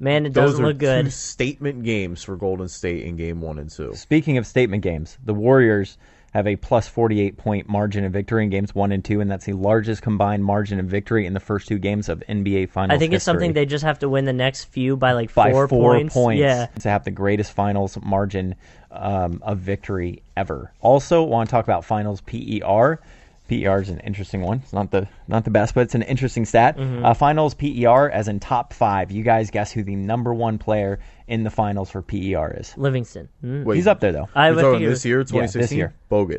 Man, it Those doesn't are look good. two statement games for Golden State in game one and two. Speaking of statement games, the Warriors have a plus forty-eight point margin of victory in games one and two, and that's the largest combined margin of victory in the first two games of N B A Finals I think it's history. something they just have to win the next few by like by four, four points. points. Yeah. To have the greatest finals margin um, of victory ever. Also, want to talk about finals P E R. P E R is an interesting one. It's not the not the best, but it's an interesting stat. Mhm. Uh, finals P E R, as in top five. You guys guess who the number one player in the finals for P E R is? Livingston. Mm. Wait, He's up there though. I You're would talking think it this was- year, Yeah, twenty this sixteen? year. Bogut.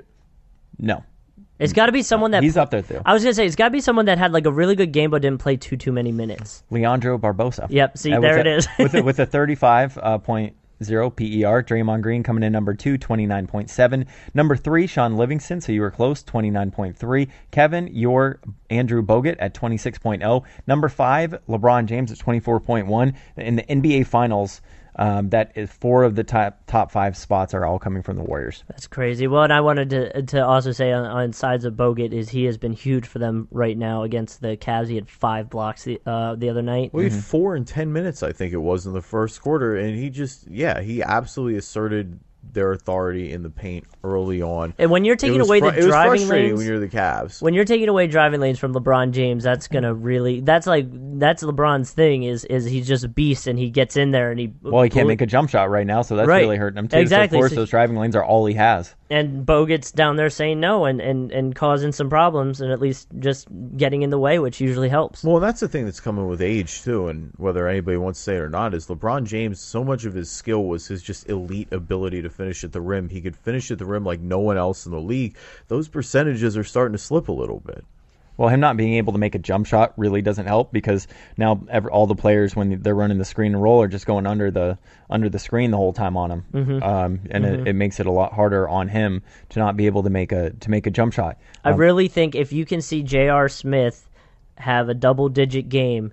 No, It's got to be someone that he's up there too. I was gonna say it's got to be someone that had like a really good game but didn't play too too many minutes. Leandro Barbosa. Yep, see, Uh, with there a- it is. with a, with a thirty-five point oh P E R. Draymond Green coming in number two, twenty-nine point seven. Number three, Sean Livingston, so you were close, twenty-nine point three. Kevin, you're Andrew Bogut at twenty-six point oh. Number five, LeBron James at twenty-four point one. In the N B A Finals, um, that is four of the top top five spots are all coming from the Warriors. That's crazy. Well, and I wanted to to also say on, on sides of Bogut is he has been huge for them right now against the Cavs. He had five blocks the uh, the other night. Well, he had four in ten minutes, I think it was, in the first quarter, and he just, yeah, he absolutely asserted their authority in the paint early on. And when you're taking It was away fru- the it was driving frustrating lanes, when you're the Cavs. when you're taking away driving lanes from LeBron James, that's gonna really that's like that's LeBron's thing is is he's just a beast and he gets in there and he Well, he can't make a jump shot right now, so that's Right. really hurting him too. Exactly. So, of course, So- those driving lanes are all he has. and Bogut's down there saying no and, and, and causing some problems and at least just getting in the way, which usually helps. Well, that's the thing that's coming with age, too, and whether anybody wants to say it or not, is LeBron James, so much of his skill was his just elite ability to finish at the rim. He could finish at the rim like no one else in the league. Those percentages are starting to slip a little bit. Well, him not being able to make a jump shot really doesn't help because now every, all the players, when they're running the screen and roll, are just going under the under the screen the whole time on him, Mhm. um, and Mhm. it, it makes it a lot harder on him to not be able to make a to make a jump shot. I Um, really think if you can see J R. Smith have a double-digit game,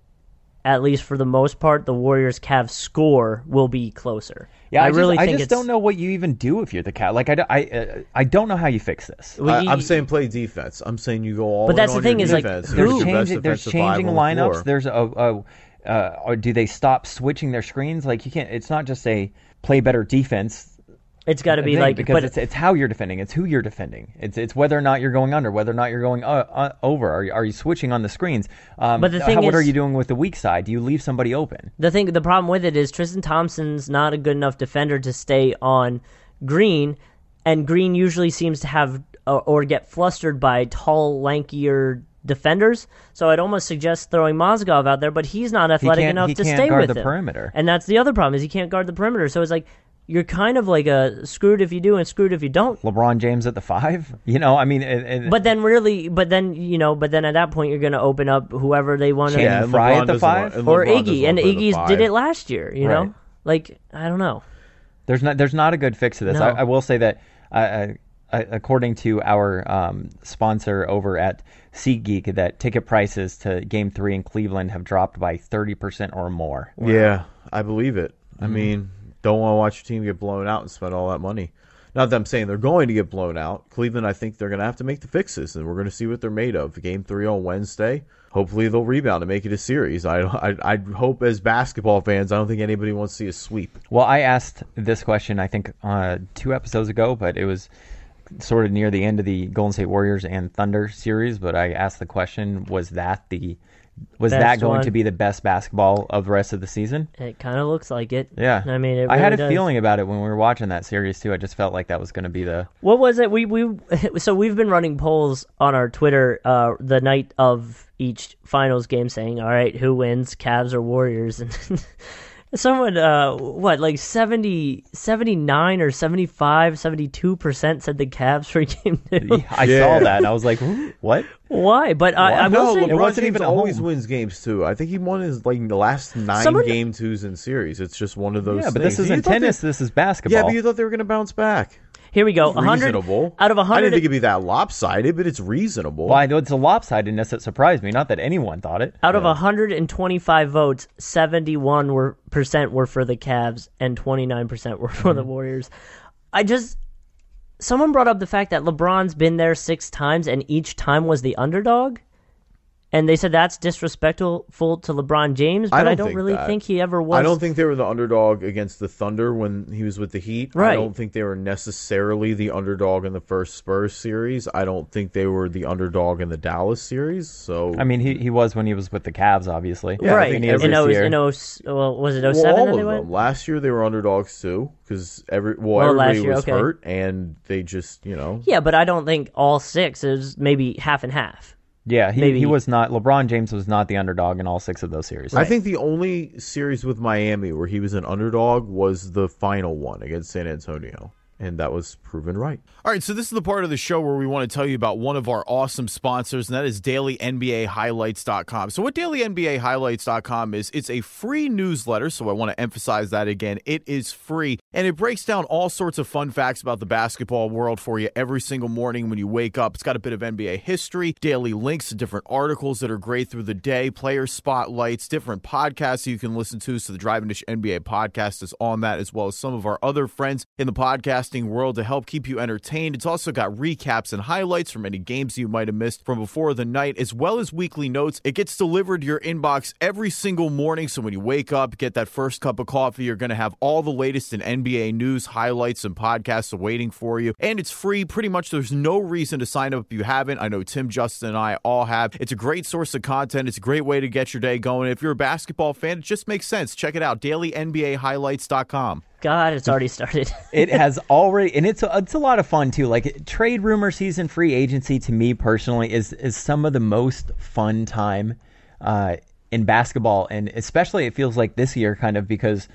at least for the most part, the Warriors' Cavs score will be closer. Yeah, I, I just, really I think just it's, don't know what you even do if you're the Cat. Like I, don't- I, uh, I don't know how you fix this. Well, I, you- I'm saying play defense. I'm saying you go all But in that's on the thing your is, like, defense. who- Here's There's your best changing, there's defensive five changing on the lineups. floor. There's a, a uh, or do they stop switching their screens? Like you can't. It's not just a play better defense. It's got to be thing, like, because but it's it's how you're defending. It's who you're defending. It's it's whether or not you're going under, whether or not you're going uh, uh, over. Are you, are you switching on the screens? Um, But the how- thing what are is- you doing with the weak side? Do you leave somebody open? the thing, the problem with it is Tristan Thompson's not a good enough defender to stay on Green, and Green usually seems to have uh, or get flustered by tall, lankier defenders. So I'd almost suggest throwing Mozgov out there, but he's not athletic can't- enough he to can't stay guard with the him. perimeter. And that's the other problem is he can't guard the perimeter. So it's like you're kind of like a screwed if you do and screwed if you don't. LeBron James at the five. You know, I mean, and, and But then really, but then you know, but then at that point you're going to open up whoever they want to, Channing and Frye LeBron at the doesn't five? want- and or LeBron doesn't Iggy, and want to play the Iggy five. did it last year. You know, Right. like I don't know. There's not there's not a good fix to this. No. I, I will say that uh, uh, uh, according to our um, sponsor over at SeatGeek, that ticket prices to Game Three in Cleveland have dropped by thirty percent or more. Yeah, I believe it. I Mhm. mean, don't want to watch your team get blown out and spend all that money. Not that I'm saying they're going to get blown out. Cleveland, I think they're going to have to make the fixes, and we're going to see what they're made of. Game three on Wednesday. Hopefully they'll rebound and make it a series. I, I, I hope as basketball fans, I don't think anybody wants to see a sweep. Well, I asked this question, I think, uh, two episodes ago, but it was sort of near the end of the Golden State Warriors and Thunder series. But I asked the question: Was that the was Best that going one. to be the best basketball of the rest of the season? It kind of looks like it. Yeah, I mean, it I had a really does. feeling about it when we were watching that series too. I just felt like that was going to be the What was it? We we so we've been running polls on our Twitter uh, the night of each finals game, saying, "All right, who wins, Cavs or Warriors?" And someone, uh, what, like seventy, seventy-nine or seventy-five, seventy-two percent said the Cavs for game two. I Yeah. saw that and I was like, "Who? What?" Why? But I, I no, will say, LeBron wasn't James even at always home. wins games too. I think he won his like the last nine Someone- game twos in series. It's just one of those. Yeah, but things. this isn't You thought tennis. they- This is basketball. Yeah, but you thought they were going to bounce back. here we go. one hundred Reasonable. out of I one hundred. didn't think it'd be that lopsided, but it's reasonable. Well, I know it's a lopsidedness that surprised me. Not that anyone thought it. Out of one hundred twenty-five votes, seventy-one were percent were for the Cavs and twenty-nine percent were for the Warriors. I just someone brought up the fact that LeBron's been there six times and each time was the underdog. And they said that's disrespectful to LeBron James, but I don't, I don't think really that. think he ever was. I don't think they were the underdog against the Thunder when he was with the Heat. Right. I don't think they were necessarily the underdog in the first Spurs series. I don't think they were the underdog in the Dallas series. So I mean, he he was when he was with the Cavs, obviously. Yeah, right. And In, he is oh, this year. in oh, well, was it oh well, seven all that of they them. went? Last year they were underdogs too because every well, Well, last everybody year, was okay. hurt and they just you know Yeah, but I don't think all six. It was maybe half and half. Yeah, he, Maybe- he was not. LeBron James was not the underdog in all six of those series. I think the only series with Miami where he was an underdog was the final one against San Antonio, and that was proven right. All right, so this is the part of the show where we want to tell you about one of our awesome sponsors, and that is Daily N B A Highlights dot com. So what Daily N B A Highlights dot com is, it's a free newsletter, so I want to emphasize that again. It is free, and it breaks down all sorts of fun facts about the basketball world for you every single morning when you wake up. It's got a bit of N B A history, daily links to different articles that are great through the day, player spotlights, different podcasts you can listen to. So the Drive and Dish N B A podcast is on that, as well as some of our other friends in the podcasting world to help keep you entertained. It's also got recaps and highlights from any games you might have missed from before the night, as well as weekly notes. It gets delivered to your inbox every single morning, so when you wake up, get that first cup of coffee, you're going to have all the latest in N B A news, highlights, and podcasts waiting for you. And it's free. Pretty much there's no reason to sign up if you haven't. I know Tim, Justin, and I all have. It's a great source of content. It's a great way to get your day going. If you're a basketball fan, it just makes sense. Check it out, Daily N B A Highlights dot com. God, it's already started. It has already, and it's a, it's a lot of fun too. Like trade rumor season, free agency to me personally is is some of the most fun time uh, in basketball, and especially it feels like this year, kind of because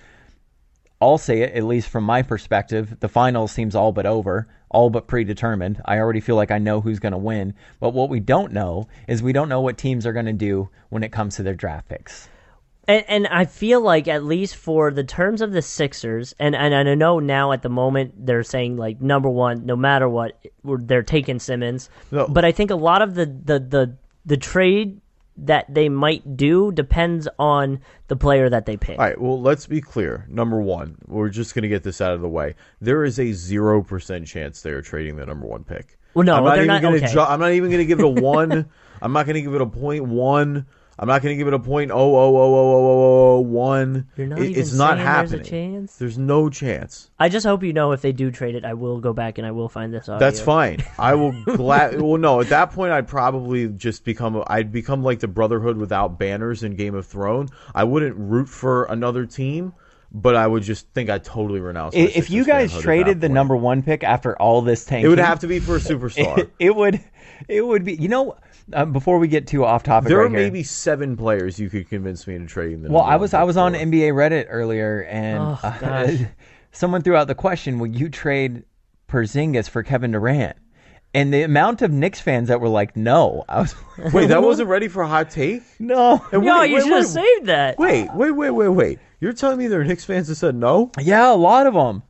I'll say it, at least from my perspective, the finals seems all but over, all but predetermined. I already feel like I know who's going to win, but what we don't know is we don't know what teams are going to do when it comes to their draft picks. And, and I feel like, at least for the terms of the Sixers, and, and I know now at the moment they're saying, like, number one, no matter what, they're taking Simmons. No. But I think a lot of the, the, the, the trade that they might do depends on the player that they pick. All right, well, let's be clear. Number one, we're just going to get this out of the way. There is a zero percent chance they are trading the number one pick. Well, no, I'm not they're even not. Gonna Okay. ju- I'm not even going to give it a one. I'm not going to give it a point one. I'm not going to give it a point oh oh oh oh oh oh oh one. You're not It- even it's not saying happening. there's a chance? There's no chance. I just hope you know if they do trade it, I will go back and I will find this audio. That's fine. I will glad. Well, no, at that point, I'd probably just become. I'd become like the Brotherhood without banners in Game of Thrones. I wouldn't root for another team, but I would just think I'd totally renounce. my If Sixers you guys fanhood at traded that the point. number one pick after all this tanking, it would have to be for a superstar. It, it would, it would be. You know, uh, before we get too off topic, There right are here, maybe seven players you could convince me into trading them. Well, I was I was on N B A Reddit earlier, and Oh, uh, gosh. someone threw out the question: would you trade Porzingis for Kevin Durant? And the amount of Knicks fans that were like, "No," I was Wait, that wasn't ready for a hot take? no. And No, wait, you wait, should have wait, saved that. Wait, wait, wait, wait, wait. You're telling me there are Knicks fans that said no? Yeah, a lot of them.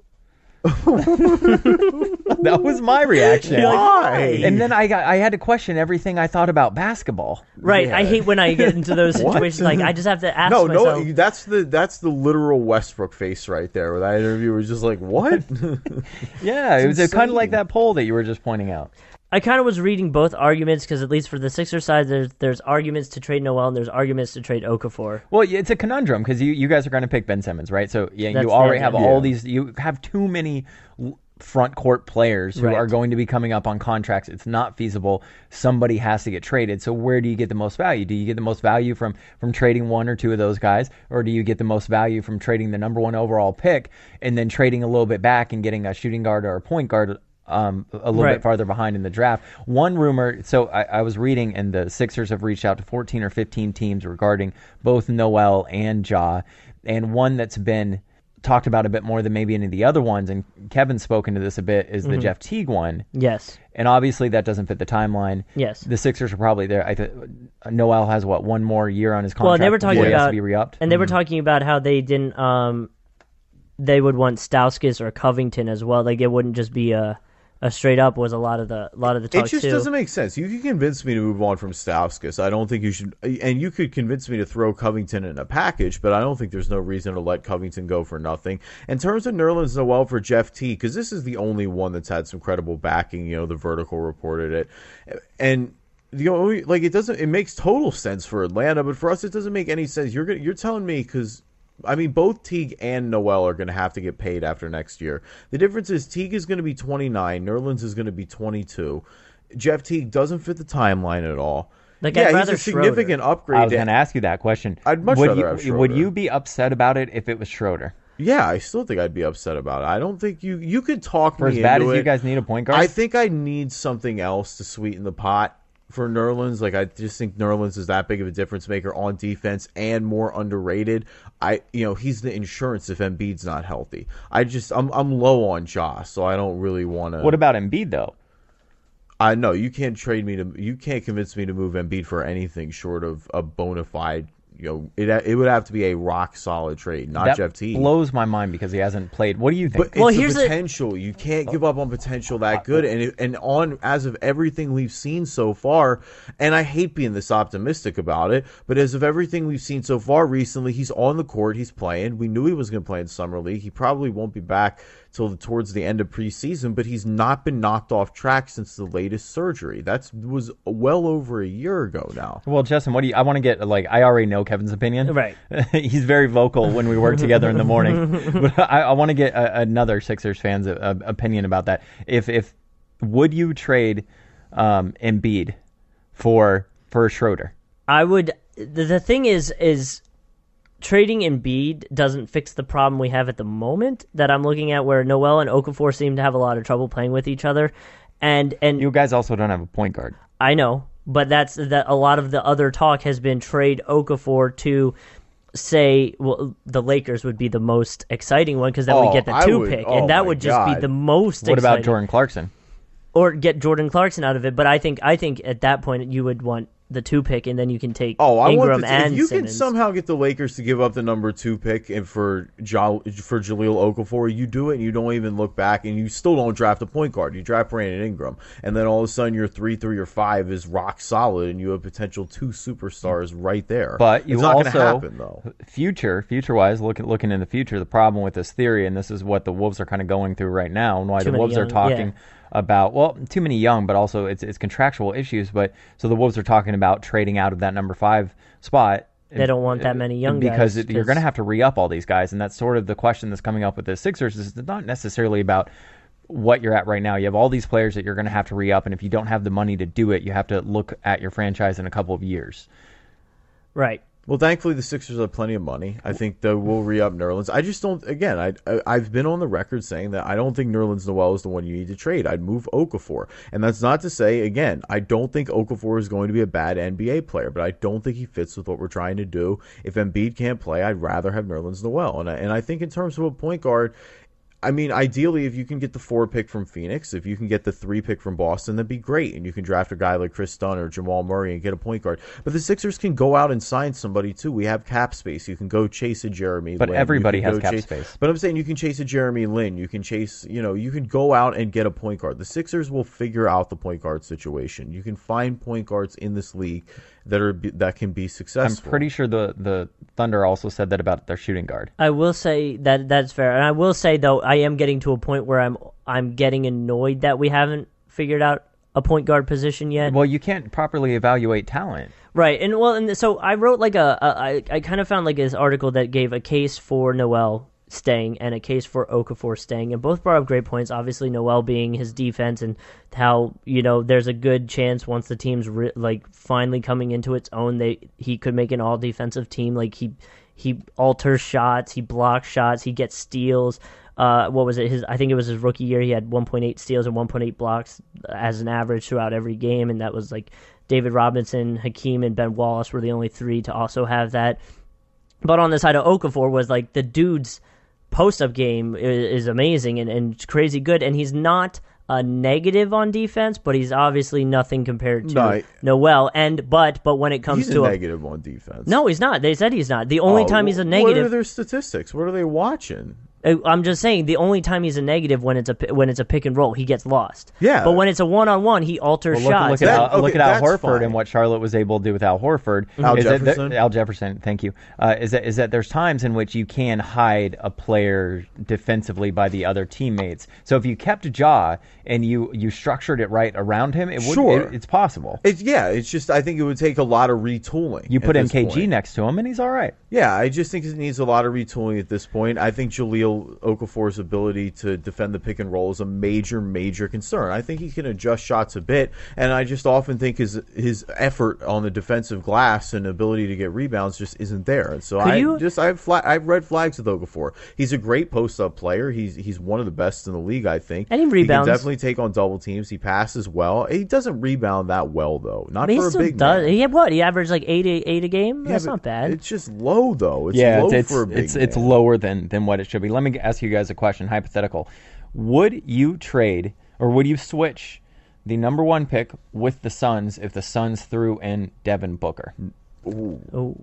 That was my reaction. Why? And then I got I had to question everything I thought about basketball. Right. I Yeah. hate when I get into those What? situations. Like, I just have to ask No, myself. no, that's the that's the literal Westbrook face right there. Where that interview was just like, what? Yeah, it was It's kind of like insane. that poll that you were just pointing out. I kind of was reading both arguments because, at least for the Sixers side, there's there's arguments to trade Noel and there's arguments to trade Okafor. Well, it's a conundrum because you, you guys are going to pick Ben Simmons, right? So yeah, That's you already the- have yeah. all these. You have too many l- front court players who Right. are going to be coming up on contracts. It's not feasible. Somebody has to get traded. So where do you get the most value? Do you get the most value from from trading one or two of those guys, or do you get the most value from trading the number one overall pick and then trading a little bit back and getting a shooting guard or a point guard? Um, a little Right. bit farther behind in the draft. One rumor, so I, I was reading, and the Sixers have reached out to fourteen or fifteen teams regarding both Noel and Ja, and one that's been talked about a bit more than maybe any of the other ones, and Kevin's spoken to this a bit, is the Jeff Teague one. Yes. And obviously that doesn't fit the timeline. Yes. The Sixers are probably there. I th- Noel has, what, one more year on his Well, contract they were talking before he has about to be re-upped? and they were talking about how they didn't. Um, they would want Stauskas or Covington as well. Like, it wouldn't just be a. A straight up was a lot of the a lot of the talk It just too. doesn't make sense. You can convince me to move on from Stauskas. I don't think you should, and you could convince me to throw Covington in a package, but I don't think there's no reason to let Covington go for nothing. In terms of Nerlens Noel for Jeff T, because this is the only one that's had some credible backing. You know, the Vertical reported it, and the only like it doesn't. It makes total sense for Atlanta, but for us, it doesn't make any sense. You're gonna, you're telling me because. I mean, both Teague and Noel are going to have to get paid after next year. The difference is Teague is going to be twenty-nine, Nerlens is going to be twenty-two. Jeff Teague doesn't fit the timeline at all. Like, yeah, I'd he's rather a significant Schroeder. upgrade. I was going to ask you that question. I'd much would rather you, have Schroeder. Would you be upset about it if it was Schroeder? Yeah, I still think I'd be upset about it. I don't think you you could talk For me as bad into as you it. guys need a point guard? I think I need something else to sweeten the pot for Nerlens. Like, I just think Nerlens is that big of a difference maker on defense and more underrated. I, you know, he's the insurance if Embiid's not healthy. I just, I'm, I'm low on Josh, so I don't really want to. What about Embiid though? I know you can't trade me to, you can't convince me to move Embiid for anything short of a bona fide. You know, it it would have to be a rock solid trade, not that Jeff Teague. blows my mind because he hasn't played. What do you think? But Well, it's here's the the- potential. You can't give up on potential that good. And it, and on as of everything we've seen so far, and I hate being this optimistic about it, but as of everything we've seen so far recently, he's on the court, he's playing. We knew he was going to play in Summer League. He probably won't be back till the, towards the end of preseason, but he's not been knocked off track since the latest surgery. That was well over a year ago now. Well, Justin, what do you? I want to get like I already know Kevin's opinion. Right. He's very vocal when we work together in the morning. But I, I want to get a, another Sixers fan's uh, opinion about that. If if would you trade um, Embiid for for Schroeder? I would. The, the thing is, is trading Embiid doesn't fix the problem we have at the moment that I'm looking at, where Noel and Okafor seem to have a lot of trouble playing with each other, and and You guys also don't have a point guard. I know, but that's that. A lot of the other talk has been trade Okafor to, say, well, the Lakers would be the most exciting one because then Oh, we get the I two would- pick, oh and that my would just be God. the most. What exciting. about Jordan Clarkson? Or get Jordan Clarkson out of it, but I think I think at that point you would want the two pick, and then you can take Oh, I Ingram want the, and if you Simmons. can somehow get the Lakers to give up the number two pick and for ja, for Jaleel Okafor, you do it and you don't even look back, and you still don't draft a point guard. You draft Brandon Ingram, and then all of a sudden your three, three, or five is rock solid, and you have potential two superstars right there. But you it's not also going to happen though. future future wise, looking looking in the future, the problem with this theory, and this is what the Wolves are kind of going through right now, and why Too the many Wolves are young- talking. yeah. About well, too many young, but also it's it's contractual issues. But so the Wolves are talking about trading out of that number five spot. They don't want that many young because guys, it, you're 'cause- going to have to re up all these guys, and that's sort of the question that's coming up with the Sixers. Is it's not necessarily about what you're at right now. You have all these players that you're going to have to re up, and if you don't have the money to do it, you have to look at your franchise in a couple of years. Right. Well, thankfully the Sixers have plenty of money. I think they will re-up Nerlens. I just don't. Again, I, I I've been on the record saying that I don't think Nerlens Noel is the one you need to trade. I'd move Okafor, and that's not to say again I don't think Okafor is going to be a bad N B A player, but I don't think he fits with what we're trying to do. If Embiid can't play, I'd rather have Nerlens Noel, and I, and I think in terms of a point guard. I mean, ideally, if you can get the four pick from Phoenix, if you can get the three pick from Boston, that'd be great. And you can draft a guy like Chris Dunn or Jamal Murray and get a point guard. But the Sixers can go out and sign somebody, too. We have cap space. You can go chase a Jeremy But Lin. You everybody can has go cap chase- space. But I'm saying you can chase a Jeremy Lin. You can chase, you know, you can go out and get a point guard. The Sixers will figure out the point guard situation. You can find point guards in this league that are that can be I'm successful. pretty sure the the Thunder also said that about their shooting guard. I will say that that's fair, and I will say though I am getting to a point where I'm I'm getting annoyed that we haven't figured out a point guard position yet. Well, you can't properly evaluate talent. Right, and well, and so I wrote like a, a I I kind of found like this article that gave a case for Noel staying and a case for Okafor staying, and both brought up great points. Obviously, Noel being his defense and how, you know, there's a good chance once the team's re- like finally coming into its own, they he could make an all defensive team. Like he he alters shots, he blocks shots, he gets steals. Uh, what was it? His I think it was his rookie year. He had one point eight steals and one point eight blocks as an average throughout every game, and that was like David Robinson, Hakeem, and Ben Wallace were the only three to also have that. But on the side of Okafor was like the dude's post-up game is, is amazing and, and crazy good, and he's not a negative on defense, but he's obviously nothing compared to No, Noel. And but but when it comes He's to a a, negative on defense. no, he's not. They said he's not. The only Oh, time he's a What are negative. their statistics? What are they watching? I'm just saying the only time he's a negative when it's a when it's a pick and roll, he gets lost. Yeah. But when it's a one on one, he alters well, look, shots. Look at, That- Al, okay, look at Al that's Horford fine. and what Charlotte was able to do with Al Horford. Al is that Jefferson? there- Al Jefferson, thank you. Uh, is that is that there's times in which you can hide a player defensively by the other teammates. So if you kept Ja and you you structured it right around him, it would Sure. it, it's possible. It's yeah. It's just I think it would take a lot of retooling. You at put this M K G point. next to him, and he's all right. Yeah, I just think it needs a lot of retooling at this point. I think Jahlil Okafor's ability to defend the pick and roll is a major, major concern. I think he can adjust shots a bit, and I just often think his his effort on the defensive glass and ability to get rebounds just isn't there. And so Could I you- just I've fla- I've red flags with Okafor. He's a great post up player. He's he's one of the best in the league, I think. And he rebounds. He can definitely take on double teams. He passes well. He doesn't rebound that well though. Not But he for a still big does. man. He had what? He averaged like eight eight a game. Yeah, That's but not bad. It's just low though. It's yeah, low it's for a it's big it's, it's man. lower than than what it should be. Let me ask you guys a question, hypothetical. Would you trade or would you switch the number one pick with the Suns if the Suns threw in Devin Booker? Oh,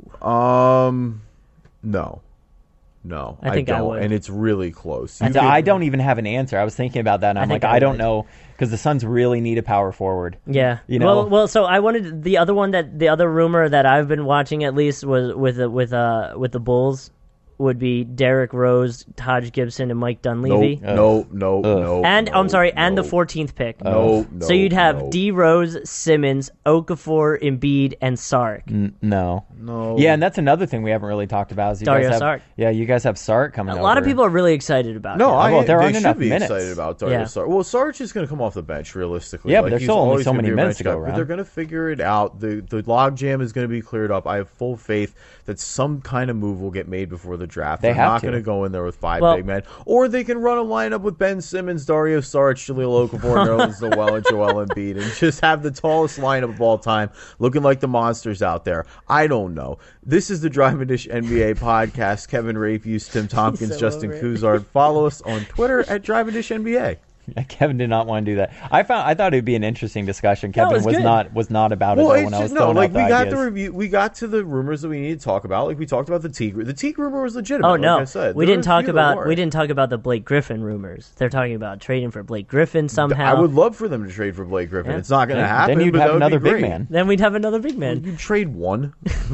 Um, no, no, I think I don't, would. and it's really close. And You so I could- don't even have an answer. I was thinking about that, and I I'm think like, I I don't would. know, because the Suns really need a power forward. yeah. You know? Well, well. So I wanted the other one that the other rumor that I've been watching at least was with the- with uh with the Bulls would be Derrick Rose, Taj Gibson, and Mike Dunleavy. No, no, no, no. And no, I'm sorry, and no. the fourteenth pick. No, no. So you'd have no. D Rose, Simmons, Okafor, Embiid, and Sark. N- no. No. Yeah, and that's another thing we haven't really talked about. Is you Dario guys have, Saric. Yeah, you guys have Sark coming A over. lot of people are really excited about No, him. I well, there they aren't should enough be minutes. excited about Dario Yeah. Saric. Well, Sarge is going to come off the bench realistically. Yeah, but Like, there's he's still only always so gonna many be a minutes bench to go guy, around. But they're going to figure it out. The the log jam is going to be cleared up. I have full faith that some kind of move will get made before the draft. They They're have not to. going to go in there with five Well- big men, or they can run a lineup with Ben Simmons, Dario Saric, Jahlil Okafor, Nerlens Noel, and Joel Embiid, and just have the tallest lineup of all time, looking like the monsters out there. I don't know. This is the Drive and Dish N B A podcast. Kevin Rapius, Tim Tompkins, so Justin over it. Kuzard. Follow us on Twitter at Drive and Dish N B A. Kevin did not want to do that. I found I thought it would be an interesting discussion. No, it Kevin was was good. not was not about Well, it though, it's when I was just, no, throwing like out we the got ideas. the review, we got to the rumors that we need to talk about. Like we talked about the Teague, the Teague rumor was legitimate. Oh no, like I said. we There didn't were a talk few that about weren't. we didn't talk about the Blake Griffin rumors. They're talking about trading for Blake Griffin somehow. I would love for them to trade for Blake Griffin. Yeah. It's not going to Then- happen. then you'd but have that would another be big great. man. Then we'd have another big man. You trade one.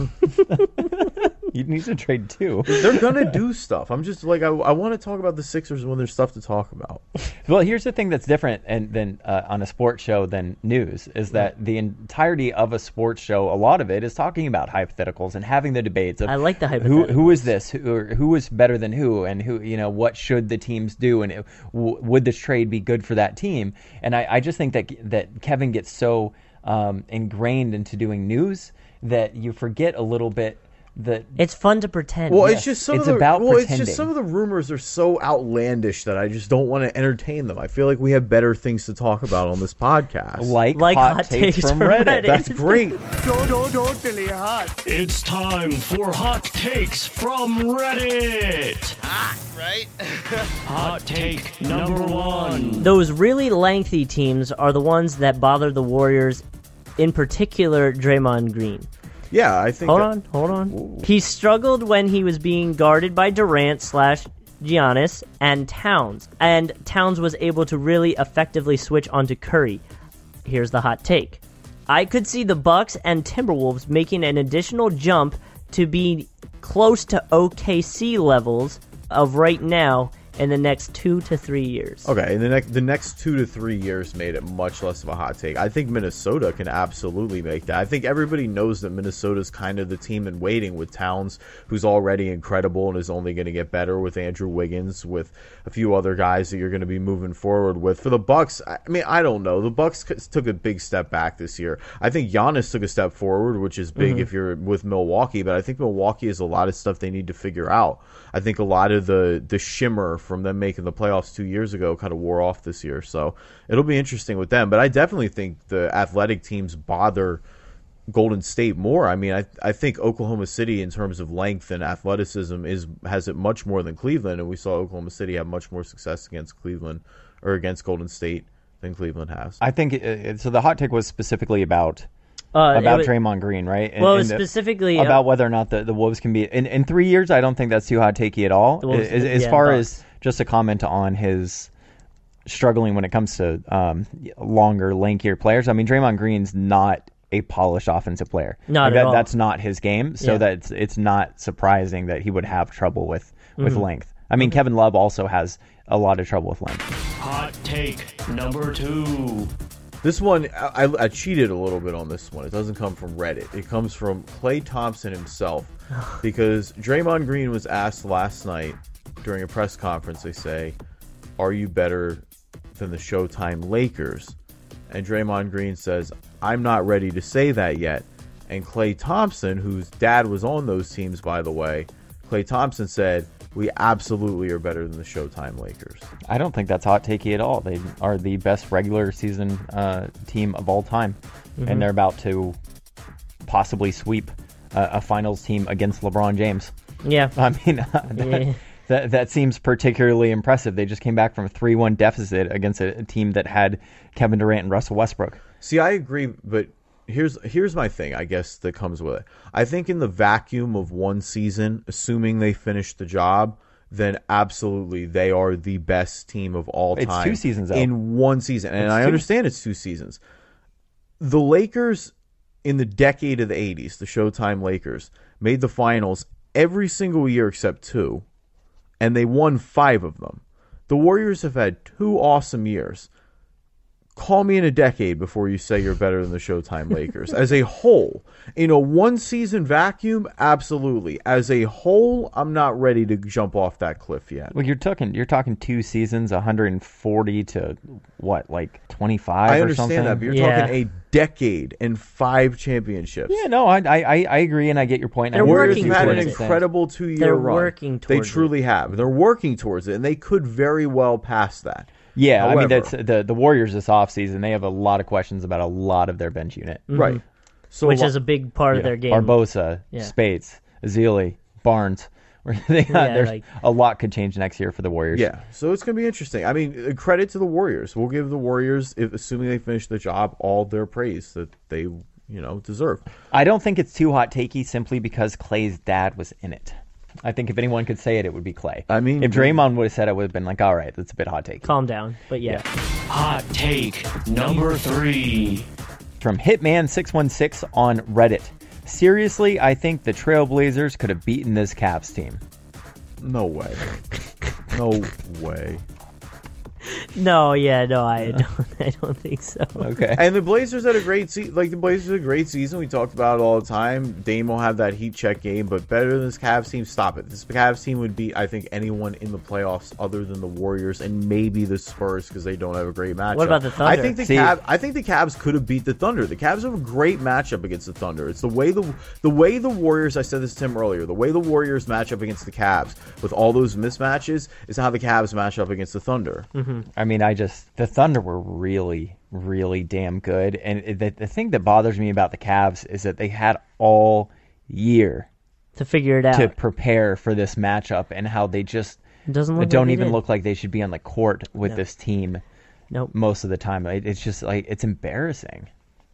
You need to trade two. They're gonna do stuff. I'm just like I, I want to talk about the Sixers when there's stuff to talk about. Well, here's the thing that's different and than uh, on a sports show than news is that the entirety of a sports show, a lot of it is talking about hypotheticals and having the debates of I like the who hypotheticals. who is this, who or who is better than who, and who you know what should the teams do, and it, w- would this trade be good for that team? And I, I just think that that Kevin gets so um, ingrained into doing news that you forget a little bit that It's fun to pretend. Well, Yes, it's just some it's of the about well, it's pretending. just some of the rumors are so outlandish that I just don't want to entertain them. I feel like we have better things to talk about on this podcast. like, Like hot, hot takes, takes from from Reddit. Reddit. That's great. It's time for hot takes from Reddit. Hot, right? Hot take number one. Those really lengthy teams are the ones that bother the Warriors, in particular Draymond Green. Yeah, I think. Hold that- on, hold on. He struggled when he was being guarded by Durant slash Giannis and Towns, and Towns was able to really effectively switch onto Curry. Here's the hot take. I could see the Bucks and Timberwolves making an additional jump to be close to O K C levels of right now in the next two to three years. Okay, and the next the next two to three years made it much less of a hot take. I think Minnesota can absolutely make that. I think everybody knows that Minnesota's kind of the team in waiting with Towns, who's already incredible and is only going to get better with Andrew Wiggins, with a few other guys that you're going to be moving forward with. For the Bucks, I mean, I don't know. The Bucks took a big step back this year. I think Giannis took a step forward, which is big Mm-hmm. if you're with Milwaukee, but I think Milwaukee has a lot of stuff they need to figure out. I think a lot of the the shimmer from them making the playoffs two years ago kind of wore off this year. So it'll be interesting with them. But I definitely think the athletic teams bother Golden State more. I mean, I I think Oklahoma City in terms of length and athleticism is has it much more than Cleveland, and we saw Oklahoma City have much more success against Cleveland or against Golden State than Cleveland has. I think it, it- so. The hot take was specifically about Uh, about was, Draymond Green, right? And, well, and the, specifically about uh, whether or not the, the Wolves can be in, in three years. I don't think that's too hot takey at all. Wolves, as as yeah, far Bucks. as just a comment on his struggling when it comes to um, longer, lankier players. I mean, Draymond Green's not a polished offensive player. Not like at that, all. That's not his game. So Yeah. that's it's not surprising that he would have trouble with with Mhm. length. I mean, Kevin Love also has a lot of trouble with length. Hot take number two. This one, I, I cheated a little bit on this one. It doesn't come from Reddit. It comes from Klay Thompson himself. Because Draymond Green was asked last night during a press conference, they say, are you better than the Showtime Lakers? And Draymond Green says, I'm not ready to say that yet. And Klay Thompson, whose dad was on those teams, by the way, Klay Thompson said, we absolutely are better than the Showtime Lakers. I don't think that's hot takey at all. They are the best regular season uh, team of all time, Mhm. and they're about to possibly sweep uh, a finals team against LeBron James. Yeah. I mean, that, Yeah. that that seems particularly impressive. They just came back from a three one deficit against a, a team that had Kevin Durant and Russell Westbrook. See, I agree, but here's here's my thing, I guess, that comes with it. I think in the vacuum of one season, assuming they finish the job, then absolutely they are the best team of all It's time. two seasons, though. in one season, and It's I two. understand it's two seasons. The Lakers in the decade of the eighties, the Showtime Lakers, made the finals every single year except two, and they won five of them. The Warriors have had two awesome years. Call me in a decade before you say you're better than the Showtime Lakers. As a whole, in a one-season vacuum, absolutely. As a whole, I'm not ready to jump off that cliff yet. Well, you're talking you're talking two seasons, one hundred forty to what, like twenty-five I or something. understand that, but you're Yeah. talking a decade and five championships. Yeah, no, I, I I agree, and I get your point. They're I Warriors working have had an towards it. incredible two-year They're run. working They towards truly have. They're working towards it, and they could very well pass that. Yeah, I mean, However- that's the the Warriors this offseason. They have a lot of questions about a lot of their bench unit. Right. So which lo- is a big part of their game. Barbosa, Yeah. Spates, Azili, Barnes. They got, Yeah, there's like- a lot could change next year for the Warriors. Yeah, so it's going to be interesting. I mean, uh, credit to the Warriors. We'll give the Warriors, if assuming they finish the job, all their praise that they, you know, deserve. I don't think it's too hot takey simply because Clay's dad was in it. I think if anyone could say it, it would be Clay. I mean, if Draymond would have said it, would have been like, all right, that's a bit hot takey. Calm down, but yeah. Hot take number three. From Hitman six one six on Reddit. Seriously, I think the Trailblazers could have beaten this Cavs team. No way. No way. No, yeah, no, I don't. I don't think so. Okay. And the Blazers had a great season. Like, the Blazers had a great season. We talked about it all the time. Dame will have that heat check game, but better than this Cavs team. Stop it. This Cavs team would beat, I think, anyone in the playoffs other than the Warriors and maybe the Spurs because they don't have a great matchup. What about the Thunder? I think the See- Cavs. I think the Cavs could have beat the Thunder. The Cavs have a great matchup against the Thunder. It's the way the the way the Warriors. I said this to Tim earlier. The way the Warriors match up against the Cavs with all those mismatches is how the Cavs match up against the Thunder. Mm-hmm. I mean, I just the Thunder were really, really damn good, and it- the the thing that bothers me about the Cavs is that they had all year To figure it out. to prepare for this matchup, and how they just It doesn't look they don't like they even did. look like they should be on the court with No. this team Nope. most of the time. It- It's just like it's embarrassing.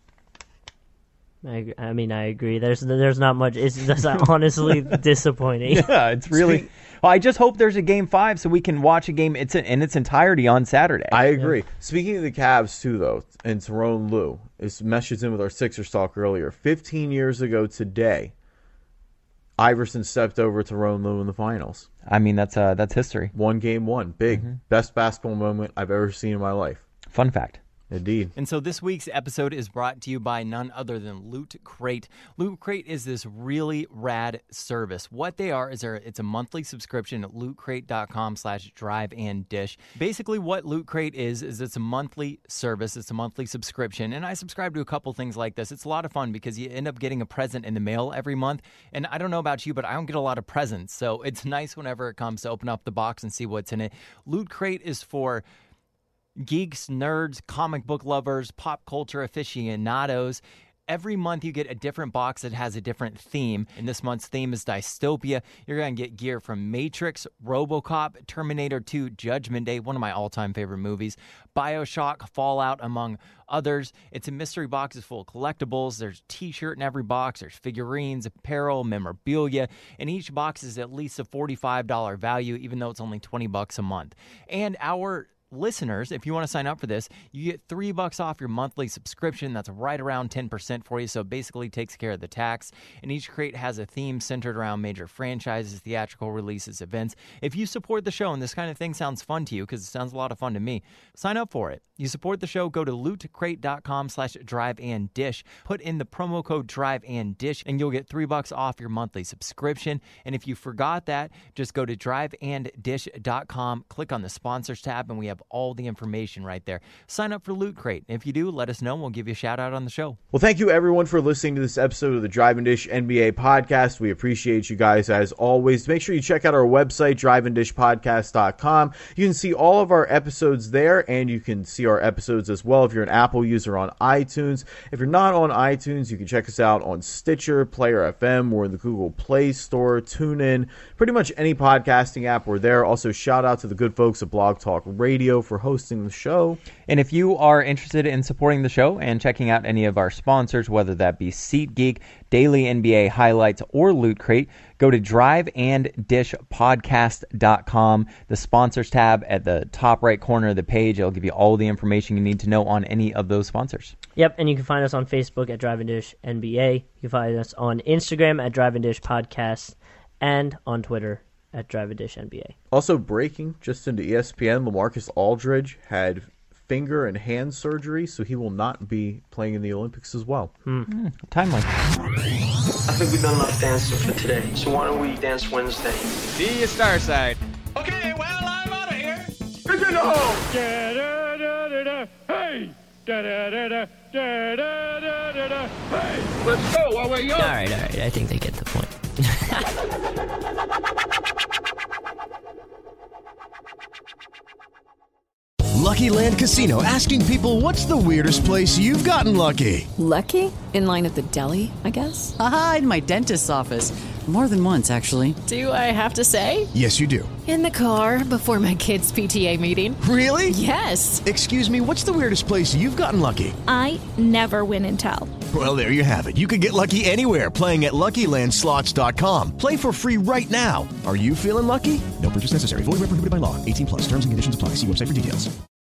I, I mean, I agree. There's there's not much. It's just honestly disappointing. Yeah, it's really. Well, I just hope there's a game five so we can watch a game it's in its entirety on Saturday. I agree. Speaking of the Cavs, too, though, and Tyrone Lue, this meshes in with our Sixers talk earlier. fifteen years ago today, Iverson stepped over Tyrone Lue in the finals. I mean, that's uh, that's history. One game one. Big. Best basketball moment I've ever seen in my life. Fun fact. Indeed. And so this week's episode is brought to you by none other than Loot Crate. Loot Crate is this really rad service. What they are is they're, it's a monthly subscription at lootcrate.com slash drive and dish. Basically what Loot Crate is, is it's a monthly service. It's a monthly subscription. And I subscribe to a couple things like this. It's a lot of fun because you end up getting a present in the mail every month. And I don't know about you, but I don't get a lot of presents. So it's nice whenever it comes to open up the box and see what's in it. Loot Crate is for geeks, nerds, comic book lovers, pop culture aficionados. Every month you get a different box that has a different theme. And this month's theme is dystopia. You're going to get gear from Matrix, RoboCop, Terminator two, Judgment Day, one of my all-time favorite movies, BioShock, Fallout, among others. It's a mystery box. It's full of collectibles. There's a t-shirt in every box. There's figurines, apparel, memorabilia, and each box is at least a forty-five dollars value, even though it's only twenty bucks a month. And our listeners, if you want to sign up for this, you get three bucks off your monthly subscription. That's right around ten percent for you, so it basically takes care of the tax. And each crate has a theme centered around major franchises, theatrical releases, events. If you support the show and this kind of thing sounds fun to you, because it sounds a lot of fun to me, sign up for it. You support the show, go to lootcrate.com slash drive and dish. Put in the promo code drive and dish, and you'll get three bucks off your monthly subscription. And if you forgot that, just go to drive and dish dot com, click on the sponsors tab, and we have all the information right there. Sign up for Loot Crate. And if you do, let us know, and we'll give you a shout out on the show. Well, thank you everyone for listening to this episode of the Drive and Dish N B A podcast. We appreciate you guys as always. Make sure you check out our website, drive and dish podcast dot com. You can see all of our episodes there, and you can see our episodes as well if you're an Apple user on iTunes. If you're not on iTunes, you can check us out on Stitcher, Player F M, we're in the Google Play Store, TuneIn, pretty much any podcasting app, we're there. Also, shout out to the good folks at Blog Talk Radio for hosting the show. And if you are interested in supporting the show and checking out any of our sponsors, whether that be SeatGeek, Daily N B A Highlights, or Loot Crate, go to drive and dish podcast dot com. The sponsors tab at the top right corner of the page. It'll give you all the information you need to know on any of those sponsors. Yep, and you can find us on Facebook at Drive and Dish N B A. You can find us on Instagram at Drive and Dish Podcast, and on Twitter at Drive and Dish N B A. Also breaking, just into E S P N, LaMarcus Aldridge had finger and hand surgery, so he will not be playing in the Olympics as well. Hmm. Mm, timely. I think we've done enough dancing for today, so why don't we dance Wednesday? See you, Starside. Okay, well, I'm out of here. Get in the hole! Da-da-da-da-da. Hey! Da-da-da-da. Da-da-da-da. Hey! Let's go while we're young. All right, all right. I think they get the point. Lucky Land Casino, asking people, what's the weirdest place you've gotten lucky? Lucky? In line at the deli, I guess? Aha, in my dentist's office. More than once, actually. Do I have to say? Yes, you do. In the car before my kids' P T A meeting. Really? Yes. Excuse me, what's the weirdest place you've gotten lucky? I never win and tell. Well, there you have it. You can get lucky anywhere, playing at Lucky Land Slots dot com. Play for free right now. Are you feeling lucky? No purchase necessary. Void where prohibited by law. eighteen plus. Terms and conditions apply. See website for details.